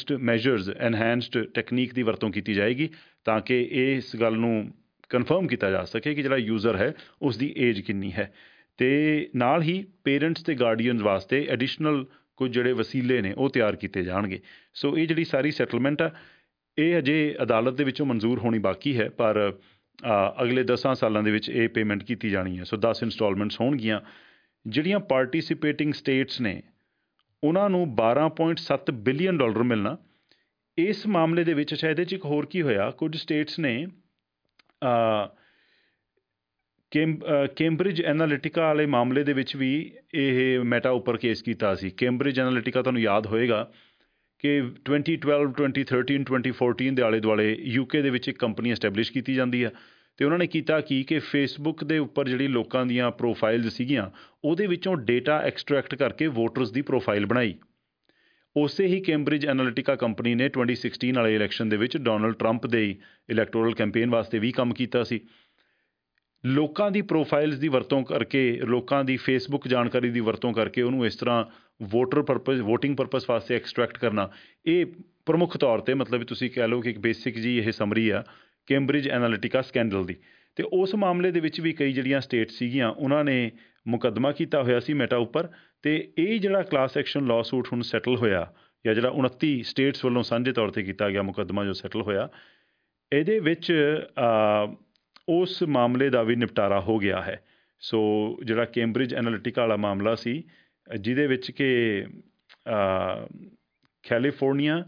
Speaker 2: ਐਨਹੈਂਸਡ ਟੈਕਨੀਕ ਦੀ ਵਰਤੋਂ ਕੀਤੀ ਜਾਏਗੀ, ਤਾਂ ਕਿ ਇਸ ਗੱਲ ਨੂੰ ਕਨਫਰਮ ਕੀਤਾ ਜਾ ਸਕੇ ਕਿ ਜਿਹੜਾ ਯੂਜ਼ਰ ਹੈ ਉਸ ਦੀ ਏਜ ਕਿੰਨੀ ਹੈ। ਅਤੇ ਨਾਲ ਹੀ ਪੇਰੈਂਟਸ ਅਤੇ ਗਾਰਡੀਅਨਸ ਵਾਸਤੇ ਐਡੀਸ਼ਨਲ ਕੁਝ ਜਿਹੜੇ ਵਸੀਲੇ ਨੇ ਉਹ ਤਿਆਰ ਕੀਤੇ ਜਾਣਗੇ। ਸੋ ਇਹ ਜਿਹੜੀ ਸਾਰੀ ਸੈਟਲਮੈਂਟ ਆ ਇਹ ਅਜੇ ਅਦਾਲਤ ਦੇ ਵਿੱਚੋਂ ਮਨਜ਼ੂਰ ਹੋਣੀ ਬਾਕੀ ਹੈ, ਪਰ ਅਗਲੇ 10 ਸਾਲਾਂ ਦੇ ਵਿੱਚ ਇਹ ਪੇਮੈਂਟ ਕੀਤੀ ਜਾਣੀ ਹੈ। ਸੋ 10 ਇੰਸਟਾਲਮੈਂਟਸ ਹੋਣਗੀਆਂ। ਜਿਹੜੀਆਂ ਪਾਰਟੀਸਿਪੇਟਿੰਗ ਸਟੇਟਸ ਨੇ ਉਹਨਾਂ ਨੂੰ $12.7 ਬਿਲੀਅਨ ਮਿਲਣਾ। ਇਸ ਮਾਮਲੇ ਦੇ ਵਿੱਚ ਸ਼ਾਇਦ ਇਹਦੇ 'ਚ ਇੱਕ ਹੋਰ ਕੀ ਹੋਇਆ, ਕੁਝ ਸਟੇਟਸ ਨੇ ਕੈਂਬਰਿਜ ਐਨਾਲਿਟਿਕਾ ਵਾਲੇ ਮਾਮਲੇ ਦੇ ਵਿੱਚ ਵੀ ਇਹ ਮੈਟਾ ਉੱਪਰ ਕੇਸ ਕੀਤਾ ਸੀ। ਕੈਂਬਰਿਜ ਐਨਾਲਿਟਿਕਾ ਤੁਹਾਨੂੰ ਯਾਦ ਹੋਏਗਾ ਕਿ 2012 2013 2014 ਦੇ ਆਲੇ ਦੁਆਲੇ UK ਦੇ ਵਿੱਚ ਇੱਕ ਕੰਪਨੀ ਐਸਟੈਬਲਿਸ਼ ਕੀਤੀ ਜਾਂਦੀ ਆ ਅਤੇ ਉਹਨਾਂ ਨੇ ਕੀਤਾ ਕਿ ਫੇਸਬੁੱਕ ਦੇ ਉੱਪਰ ਜਿਹੜੀ ਲੋਕਾਂ ਦੀਆਂ ਪ੍ਰੋਫਾਈਲਜ਼ ਸੀਗੀਆਂ ਉਹਦੇ ਵਿੱਚੋਂ ਡੇਟਾ ਐਕਸਟਰੈਕਟ ਕਰਕੇ ਵੋਟਰਸ ਦੀ ਪ੍ਰੋਫਾਈਲ ਬਣਾਈ। ਉਸੇ ਹੀ ਕੈਂਬਰਿਜ ਐਨਾਲਿਟਿਕਾ ਕੰਪਨੀ ਨੇ 2016 ਵਾਲੇ ਇਲੈਕਸ਼ਨ ਦੇ ਵਿੱਚ ਡੋਨਲਡ ਟਰੰਪ ਦੇ ਇਲੈਕਟੋਰਲ ਕੈਂਪੇਨ ਵਾਸਤੇ ਵੀ ਕੰਮ ਕੀਤਾ ਸੀ। ਲੋਕਾਂ ਦੀ ਪ੍ਰੋਫਾਈਲਜ਼ ਦੀ ਵਰਤੋਂ ਕਰਕੇ, ਲੋਕਾਂ ਦੀ ਫੇਸਬੁੱਕ ਜਾਣਕਾਰੀ ਦੀ ਵਰਤੋਂ ਕਰਕੇ ਉਹਨੂੰ ਇਸ ਤਰ੍ਹਾਂ ਵੋਟਿੰਗ ਪਰਪਸ ਵਾਸਤੇ ਐਕਸਟਰੈਕਟ ਕਰਨਾ, ਇਹ ਪ੍ਰਮੁੱਖ ਤੌਰ 'ਤੇ ਮਤਲਬ ਤੁਸੀਂ ਕਹਿ ਲਓ ਕਿ ਇੱਕ ਬੇਸਿਕ ਜੀ ਇਹ ਸਮਰੀ ਆ ਕੈਂਬਰਿਜ ਐਨਾਲਿਟਿਕਾ ਸਕੈਂਡਲ ਦੀ। ਅਤੇ ਉਸ ਮਾਮਲੇ ਦੇ ਵਿੱਚ ਵੀ ਕਈ ਜਿਹੜੀਆਂ ਸਟੇਟ ਸੀਗੀਆਂ ਉਹਨਾਂ ਨੇ ਮੁਕੱਦਮਾ ਕੀਤਾ ਹੋਇਆ ਸੀ ਮੈਟਾ ਉੱਪਰ, ਅਤੇ ਇਹ ਜਿਹੜਾ ਕਲਾਸ ਐਕਸ਼ਨ ਲਾਅ ਸੂਟ ਹੁਣ ਸੈਟਲ ਹੋਇਆ, ਜਾਂ ਜਿਹੜਾ 29 ਸਟੇਟਸ ਵੱਲੋਂ ਸਾਂਝੇ ਤੌਰ 'ਤੇ ਕੀਤਾ ਗਿਆ ਮੁਕੱਦਮਾ ਜੋ ਸੈਟਲ ਹੋਇਆ, ਇਹਦੇ ਵਿੱਚ ਉਸ ਮਾਮਲੇ ਦਾ ਵੀ ਨਿਪਟਾਰਾ ਹੋ ਗਿਆ ਹੈ। ਸੋ ਜਿਹੜਾ ਕੈਂਬਰਿਜ ਐਨਾਲਿਟਿਕਾ ਵਾਲਾ ਮਾਮਲਾ ਸੀ ਜਿਹਦੇ ਵਿੱਚ ਕਿ California,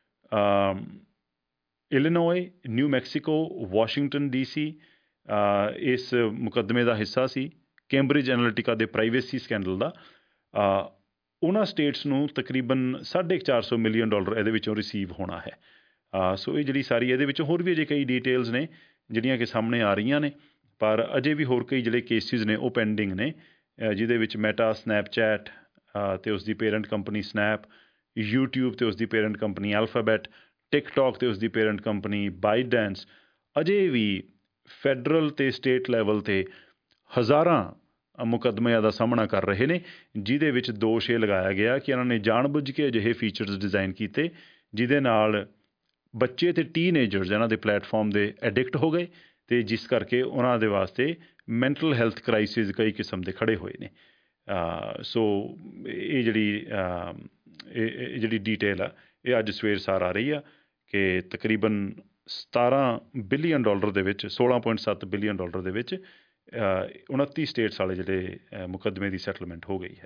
Speaker 2: Illinois, New Mexico, Washington DC ਇਸ ਮੁਕੱਦਮੇ ਦਾ ਹਿੱਸਾ ਸੀ ਕੈਂਬਰਿਜ ਐਨਾਲਿਟਿਕਾ ਦੇ ਪ੍ਰਾਈਵੇਸੀ ਸਕੈਂਡਲ ਦਾ। ਉਹਨਾਂ ਸਟੇਟਸ ਨੂੰ ਤਕਰੀਬਨ $450 ਮਿਲੀਅਨ ਇਹਦੇ ਵਿੱਚੋਂ ਰਿਸੀਵ ਹੋਣਾ ਹੈ। ਸੋ ਇਹ ਜਿਹੜੀ ਸਾਰੀ ਇਹਦੇ ਵਿੱਚੋਂ ਹੋਰ ਵੀ ਅਜੇ ਕਈ ਡੀਟੇਲਸ ਨੇ ਜਿਹੜੀਆਂ ਕਿ ਸਾਹਮਣੇ ਆ ਰਹੀਆਂ ਨੇ, ਪਰ ਅਜੇ ਵੀ ਹੋਰ ਕਈ ਜਿਹੜੇ ਕੇਸਿਸ ਨੇ ਉਹ ਪੈਂਡਿੰਗ ਨੇ, ਜਿਹਦੇ ਵਿੱਚ ਮੈਟਾ, ਸਨੈਪਚੈਟ ਅਤੇ ਉਸ ਦੀ ਪੇਰੈਂਟ ਕੰਪਨੀ ਸਨੈਪ, YouTube ਅਤੇ ਉਸ ਦੀ ਪੇਰੈਂਟ ਕੰਪਨੀ ਐਲਫਾਬੈਟ, ਟਿਕਟੋਕ ਅਤੇ ਉਸ ਦੀ ਪੇਰੈਂਟ ਕੰਪਨੀ ਬਾਈਡੈਂਸ ਅਜੇ ਵੀ ਫੈਡਰਲ ਅਤੇ ਸਟੇਟ ਲੈਵਲ 'ਤੇ ਹਜ਼ਾਰਾਂ ਮੁਕੱਦਮਿਆਂ ਦਾ ਸਾਹਮਣਾ ਕਰ ਰਹੇ ਨੇ, ਜਿਹਦੇ ਵਿੱਚ ਦੋਸ਼ ਇਹ ਲਗਾਇਆ ਗਿਆ ਕਿ ਇਹਨਾਂ ਨੇ ਜਾਣਬੁੱਝ ਕੇ ਅਜਿਹੇ ਫੀਚਰਸ ਡਿਜ਼ਾਈਨ ਕੀਤੇ ਜਿਹਦੇ ਨਾਲ ਬੱਚੇ ਅਤੇ ਟੀਨਏਜਰਸ ਇਹਨਾਂ ਦੇ ਪਲੇਟਫਾਰਮ ਦੇ ਐਡਿਕਟ ਹੋ ਗਏ, ਅਤੇ ਜਿਸ ਕਰਕੇ ਉਹਨਾਂ ਦੇ ਵਾਸਤੇ ਮੈਂਟਲ ਹੈਲਥ ਕ੍ਰਾਈਸਿਸ ਕਈ ਕਿਸਮ ਦੇ ਖੜ੍ਹੇ ਹੋਏ ਨੇ। ਸੋ ਇਹ ਜਿਹੜੀ ਡੀਟੇਲ ਆ ਇਹ ਅੱਜ ਸਵੇਰ ਸਾਰ ਆ ਰਹੀ ਆ ਕਿ ਤਕਰੀਬਨ $17 ਬਿਲੀਅਨ ਦੇ ਵਿੱਚ, $16.7 ਬਿਲੀਅਨ ਦੇ ਵਿੱਚ 29 ਸਟੇਟਸ ਵਾਲੇ ਜਿਹੜੇ ਮੁਕੱਦਮੇ ਦੀ ਸੈਟਲਮੈਂਟ ਹੋ ਗਈ ਹੈ।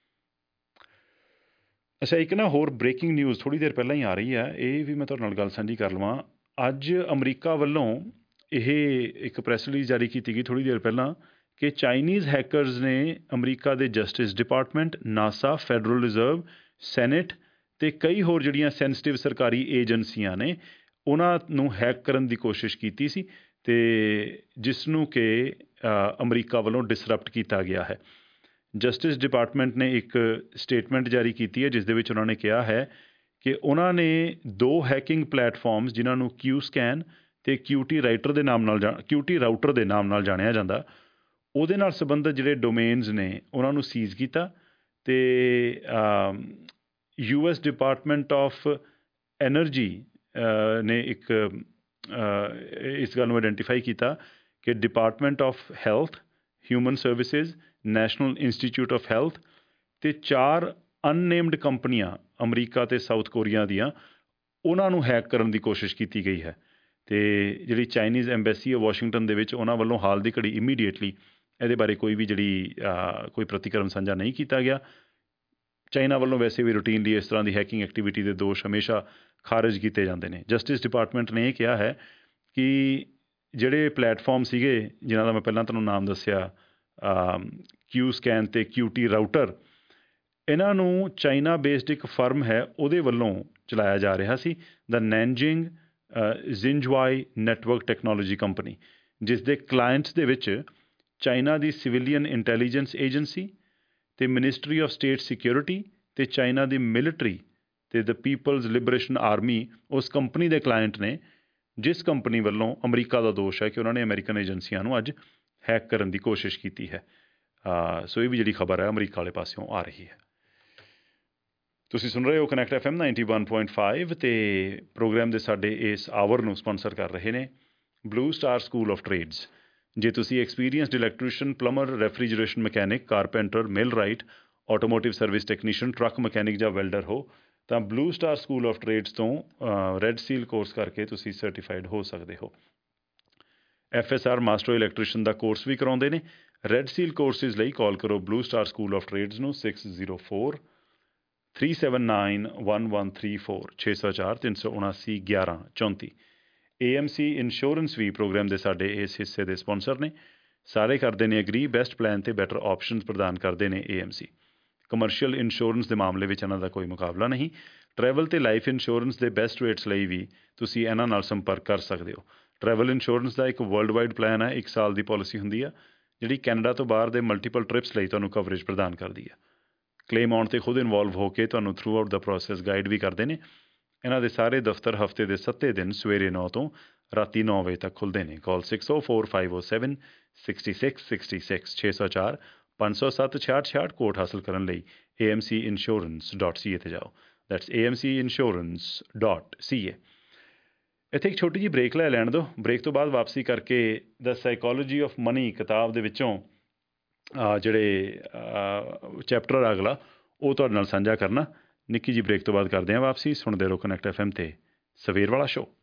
Speaker 2: ਅੱਛਾ, ਇੱਕ ਨਾ ਹੋਰ ਬ੍ਰੇਕਿੰਗ ਨਿਊਜ਼ ਥੋੜ੍ਹੀ ਦੇਰ ਪਹਿਲਾਂ ਹੀ ਆ ਰਹੀ ਹੈ, ਇਹ ਵੀ ਮੈਂ ਤੁਹਾਡੇ ਨਾਲ ਗੱਲ ਸਾਂਝੀ ਕਰ ਲਵਾਂ। ਅੱਜ ਅਮਰੀਕਾ ਵੱਲੋਂ ਇਹ ਇੱਕ ਪ੍ਰੈਸ ਰਿਲੀਜ਼ ਜਾਰੀ ਕੀਤੀ ਗਈ ਥੋੜ੍ਹੀ ਦੇਰ ਪਹਿਲਾਂ ਕਿ ਚਾਈਨੀਜ਼ ਹੈਕਰਸ ਨੇ ਅਮਰੀਕਾ ਦੇ justice department, NASA, federal reserve, senate ਅਤੇ ਕਈ ਹੋਰ ਜਿਹੜੀਆਂ ਸੈਂਸਿਟਿਵ ਸਰਕਾਰੀ ਏਜੰਸੀਆਂ ਨੇ ਉਹਨਾਂ ਨੂੰ ਹੈਕ ਕਰਨ ਦੀ ਕੋਸ਼ਿਸ਼ ਕੀਤੀ ਸੀ, ਅਤੇ ਜਿਸ ਨੂੰ ਕਿ ਅਮਰੀਕਾ ਵੱਲੋਂ ਡਿਸਰਪਟ ਕੀਤਾ ਗਿਆ ਹੈ। ਜਸਟਿਸ ਡਿਪਾਰਟਮੈਂਟ ਨੇ ਇੱਕ ਸਟੇਟਮੈਂਟ ਜਾਰੀ ਕੀਤੀ ਹੈ ਜਿਸ ਦੇ ਵਿੱਚ ਉਹਨਾਂ ਨੇ ਕਿਹਾ ਹੈ ਕਿ ਉਹਨਾਂ ਨੇ 2 ਹੈਕਿੰਗ ਪਲੇਟਫਾਰਮਸ ਜਿਨ੍ਹਾਂ ਨੂੰ QScan ਅਤੇ QT ਰਾਊਟਰ ਦੇ ਨਾਮ ਨਾਲ ਜਾਣਿਆ ਜਾਂਦਾ, ਉਹਦੇ ਨਾਲ ਸੰਬੰਧਿਤ ਜਿਹੜੇ ਡੋਮੇਨਸ ਨੇ ਉਹਨਾਂ ਨੂੰ ਸੀਜ਼ ਕੀਤਾ, ਅਤੇ US ਡਿਪਾਰਟਮੈਂਟ ਆਫ ਐਨਰਜੀ ਨੇ ਇੱਕ ਇਸ ਗੱਲ ਨੂੰ ਆਈਡੈਂਟੀਫਾਈ ਕੀਤਾ ਕਿ department of health, human services, national institute of health ਅਤੇ 4 ਅਨਨੇਮਡ ਕੰਪਨੀਆਂ ਅਮਰੀਕਾ ਅਤੇ ਸਾਊਥ ਕੋਰੀਆ ਦੀਆਂ, ਉਹਨਾਂ ਨੂੰ ਹੈਕ ਕਰਨ ਦੀ ਕੋਸ਼ਿਸ਼ ਕੀਤੀ ਗਈ ਹੈ। ਅਤੇ ਜਿਹੜੀ ਚਾਈਨੀਜ਼ ਐਮਬੈਸੀ ਹੈ ਵਾਸ਼ਿੰਗਟਨ ਦੇ ਵਿੱਚ, ਉਹਨਾਂ ਵੱਲੋਂ ਹਾਲ ਦੀ ਘੜੀ ਇਮੀਡੀਏਟਲੀ ਇਹਦੇ ਬਾਰੇ ਕੋਈ ਵੀ ਕੋਈ ਪ੍ਰਤੀਕਰਮ ਸਾਂਝਾ ਨਹੀਂ ਕੀਤਾ ਗਿਆ। ਚਾਈਨਾ ਵੱਲੋਂ ਵੈਸੇ ਵੀ ਰੂਟੀਨਲੀ ਇਸ ਤਰ੍ਹਾਂ ਦੀ ਹੈਕਿੰਗ ਐਕਟੀਵਿਟੀ ਦੇ ਦੋਸ਼ ਹਮੇਸ਼ਾ ਖਾਰਜ ਕੀਤੇ ਜਾਂਦੇ ਨੇ। ਜਸਟਿਸ ਡਿਪਾਰਟਮੈਂਟ ਨੇ ਇਹ ਕਿਹਾ ਹੈ ਕਿ ਜਿਹੜੇ ਪਲੇਟਫਾਰਮ ਸੀਗੇ ਜਿਨ੍ਹਾਂ ਦਾ ਮੈਂ ਪਹਿਲਾਂ ਤੁਹਾਨੂੰ ਨਾਮ ਦੱਸਿਆ, QScan ਅਤੇ QT ਰਾਊਟਰ, ਇਹਨਾਂ ਨੂੰ ਚਾਈਨਾ ਬੇਸਡ ਇੱਕ ਫਰਮ ਹੈ ਉਹਦੇ ਵੱਲੋਂ ਚਲਾਇਆ ਜਾ ਰਿਹਾ ਸੀ, ਦਾ ਨੈਨਜਿੰਗ ਜ਼ਿੰਜਵਾਈ ਨੈਟਵਰਕ ਟੈਕਨੋਲੋਜੀ ਕੰਪਨੀ, ਜਿਸ ਦੇ ਕਲਾਇੰਟਸ ਦੇ ਵਿੱਚ ਚਾਈਨਾ ਦੀ ਸਿਵਿਲੀਅਨ ਇੰਟੈਲੀਜੈਂਸ ਏਜੰਸੀ ਅਤੇ ਮਿਨਿਸਟਰੀ ਆਫ ਸਟੇਟ ਸਿਕਿਉਰਿਟੀ ਅਤੇ ਚਾਈਨਾ ਦੀ ਮਿਲਟਰੀ ਅਤੇ ਦ ਪੀਪਲਜ਼ ਲਿਬਰੇਸ਼ਨ ਆਰਮੀ ਉਸ ਕੰਪਨੀ ਦੇ ਕਲਾਇੰਟ ਨੇ, ਜਿਸ ਕੰਪਨੀ ਵੱਲੋਂ ਅਮਰੀਕਾ ਦਾ ਦੋਸ਼ ਹੈ ਕਿ ਉਹਨਾਂ ਨੇ ਅਮਰੀਕਨ ਏਜੰਸੀਆਂ ਨੂੰ ਅੱਜ ਹੈਕ ਕਰਨ ਦੀ ਕੋਸ਼ਿਸ਼ ਕੀਤੀ ਹੈ। ਸੋ ਇਹ ਵੀ ਜਿਹੜੀ ਖਬਰ ਹੈ ਅਮਰੀਕਾ ਵਾਲੇ ਪਾਸਿਓਂ ਆ ਰਹੀ ਹੈ। ਤੁਸੀਂ ਸੁਣ ਰਹੇ ਹੋ ਕਨੈਕਟ FM 91.5 ਅਤੇ ਪ੍ਰੋਗਰਾਮ ਦੇ ਸਾਡੇ ਇਸ ਆਵਰ ਨੂੰ ਸਪਾਂਸਰ ਕਰ ਰਹੇ ਨੇ blue star school of trades. ਜੇ ਤੁਸੀਂ experienced electrician, plumber, refrigeration mechanic, carpenter, millwright, automotive service technician, truck mechanic ਜਾਂ ਵੈਲਡਰ ਹੋ ਤਾਂ blue star school of trades ਤੋਂ ਰੈੱਡ ਸੀਲ ਕੋਰਸ ਕਰਕੇ ਤੁਸੀਂ ਸਰਟੀਫਾਈਡ ਹੋ ਸਕਦੇ ਹੋ। FSR ਮਾਸਟਰ ਇਲੈਕਟ੍ਰੀਸ਼ੀਅਨ ਦਾ ਕੋਰਸ ਵੀ ਕਰਾਉਂਦੇ ਨੇ। ਰੈੱਡ ਸੀਲ ਕੋਰਸਿਸ ਲਈ ਕਾਲ ਕਰੋ blue star school of trades ਨੂੰ 604 379 1134 604 379 1134। AMC ਇੰਸ਼ੋਰੈਂਸ ਵੀ ਪ੍ਰੋਗਰਾਮ ਦੇ ਸਾਡੇ ਇਸ ਹਿੱਸੇ ਦੇ ਸਪਾਂਸਰ ਨੇ। ਸਾਰੇ ਕਰਦੇ ਨੇ ਅਗਰੀ, ਬੈਸਟ ਪਲਾਨ ਅਤੇ ਬੈਟਰ ਆਪਸ਼ਨਸ ਪ੍ਰਦਾਨ ਕਰਦੇ ਨੇ AMC। ਕਮਰਸ਼ੀਅਲ ਇੰਸ਼ੋਰੈਂਸ ਦੇ ਮਾਮਲੇ ਵਿੱਚ ਇਹਨਾਂ ਦਾ ਕੋਈ ਮੁਕਾਬਲਾ ਨਹੀਂ। ਟਰੈਵਲ ਅਤੇ ਲਾਈਫ ਇੰਸ਼ੋਰੈਂਸ ਦੇ ਬੈਸਟ ਰੇਟਸ ਲਈ ਵੀ ਤੁਸੀਂ ਇਹਨਾਂ ਨਾਲ ਸੰਪਰਕ ਕਰ ਸਕਦੇ ਹੋ। ਟਰੈਵਲ ਇੰਸ਼ੋਰੈਂਸ ਦਾ ਇੱਕ ਵਰਲਡ ਵਾਈਡ ਪਲਾਨ ਹੈ। 1 ਸਾਲ ਦੀ ਪਾਲਿਸੀ ਹੁੰਦੀ ਆ ਜਿਹੜੀ ਕੈਨੇਡਾ ਤੋਂ ਬਾਹਰ ਦੇ ਮਲਟੀਪਲ ਟ੍ਰਿਪਸ ਲਈ ਤੁਹਾਨੂੰ ਕਵਰੇਜ ਪ੍ਰਦਾਨ ਕਰਦੀ ਆ। ਕਲੇਮ ਆਉਣ 'ਤੇ ਖੁਦ ਇਨਵੋਲਵ ਹੋ ਕੇ ਤੁਹਾਨੂੰ throughout the process guide ਵੀ ਕਰਦੇ ਨੇ। ਇਹਨਾਂ ਦੇ ਸਾਰੇ ਦਫ਼ਤਰ ਹਫ਼ਤੇ ਦੇ 7 ਦਿਨ ਸਵੇਰੇ 9 ਤੋਂ ਰਾਤੀ 9 ਵਜੇ ਤੱਕ ਖੁੱਲ੍ਹਦੇ ਨੇ। ਕਾਲ 6045076666 604 507 6666 ਕੋਡ ਹਾਸਲ ਕਰਨ ਲਈ amcinsurance.ca ਤੇ ਜਾਓ। That's amcinsurance.ca। ਇੱਥੇ ਇੱਕ ਛੋਟੀ ਜਿਹੀ ਬ੍ਰੇਕ ਲੈ ਲੈਣ ਦਿਓ। ਬ੍ਰੇਕ ਤੋਂ ਬਾਅਦ ਵਾਪਸੀ ਕਰਕੇ ਦ ਸਾਈਕੋਲੋਜੀ ਆਫ ਮਨੀ ਕਿਤਾਬ ਦੇ ਵਿੱਚੋਂ ਜਿਹੜੇ ਚੈਪਟਰ ਅਗਲਾ ਉਹ ਤੁਹਾਡੇ ਨਾਲ ਸਾਂਝਾ ਕਰਨਾ। ਨਿੱਕੀ ਜਿਹੀ ਬ੍ਰੇਕ ਤੋਂ ਬਾਅਦ ਕਰਦੇ ਹਾਂ ਵਾਪਸੀ। ਸੁਣਦੇ ਰਹੋ ਕਨੈਕਟ FM 'ਤੇ ਸਵੇਰ ਵਾਲਾ ਸ਼ੋਅ।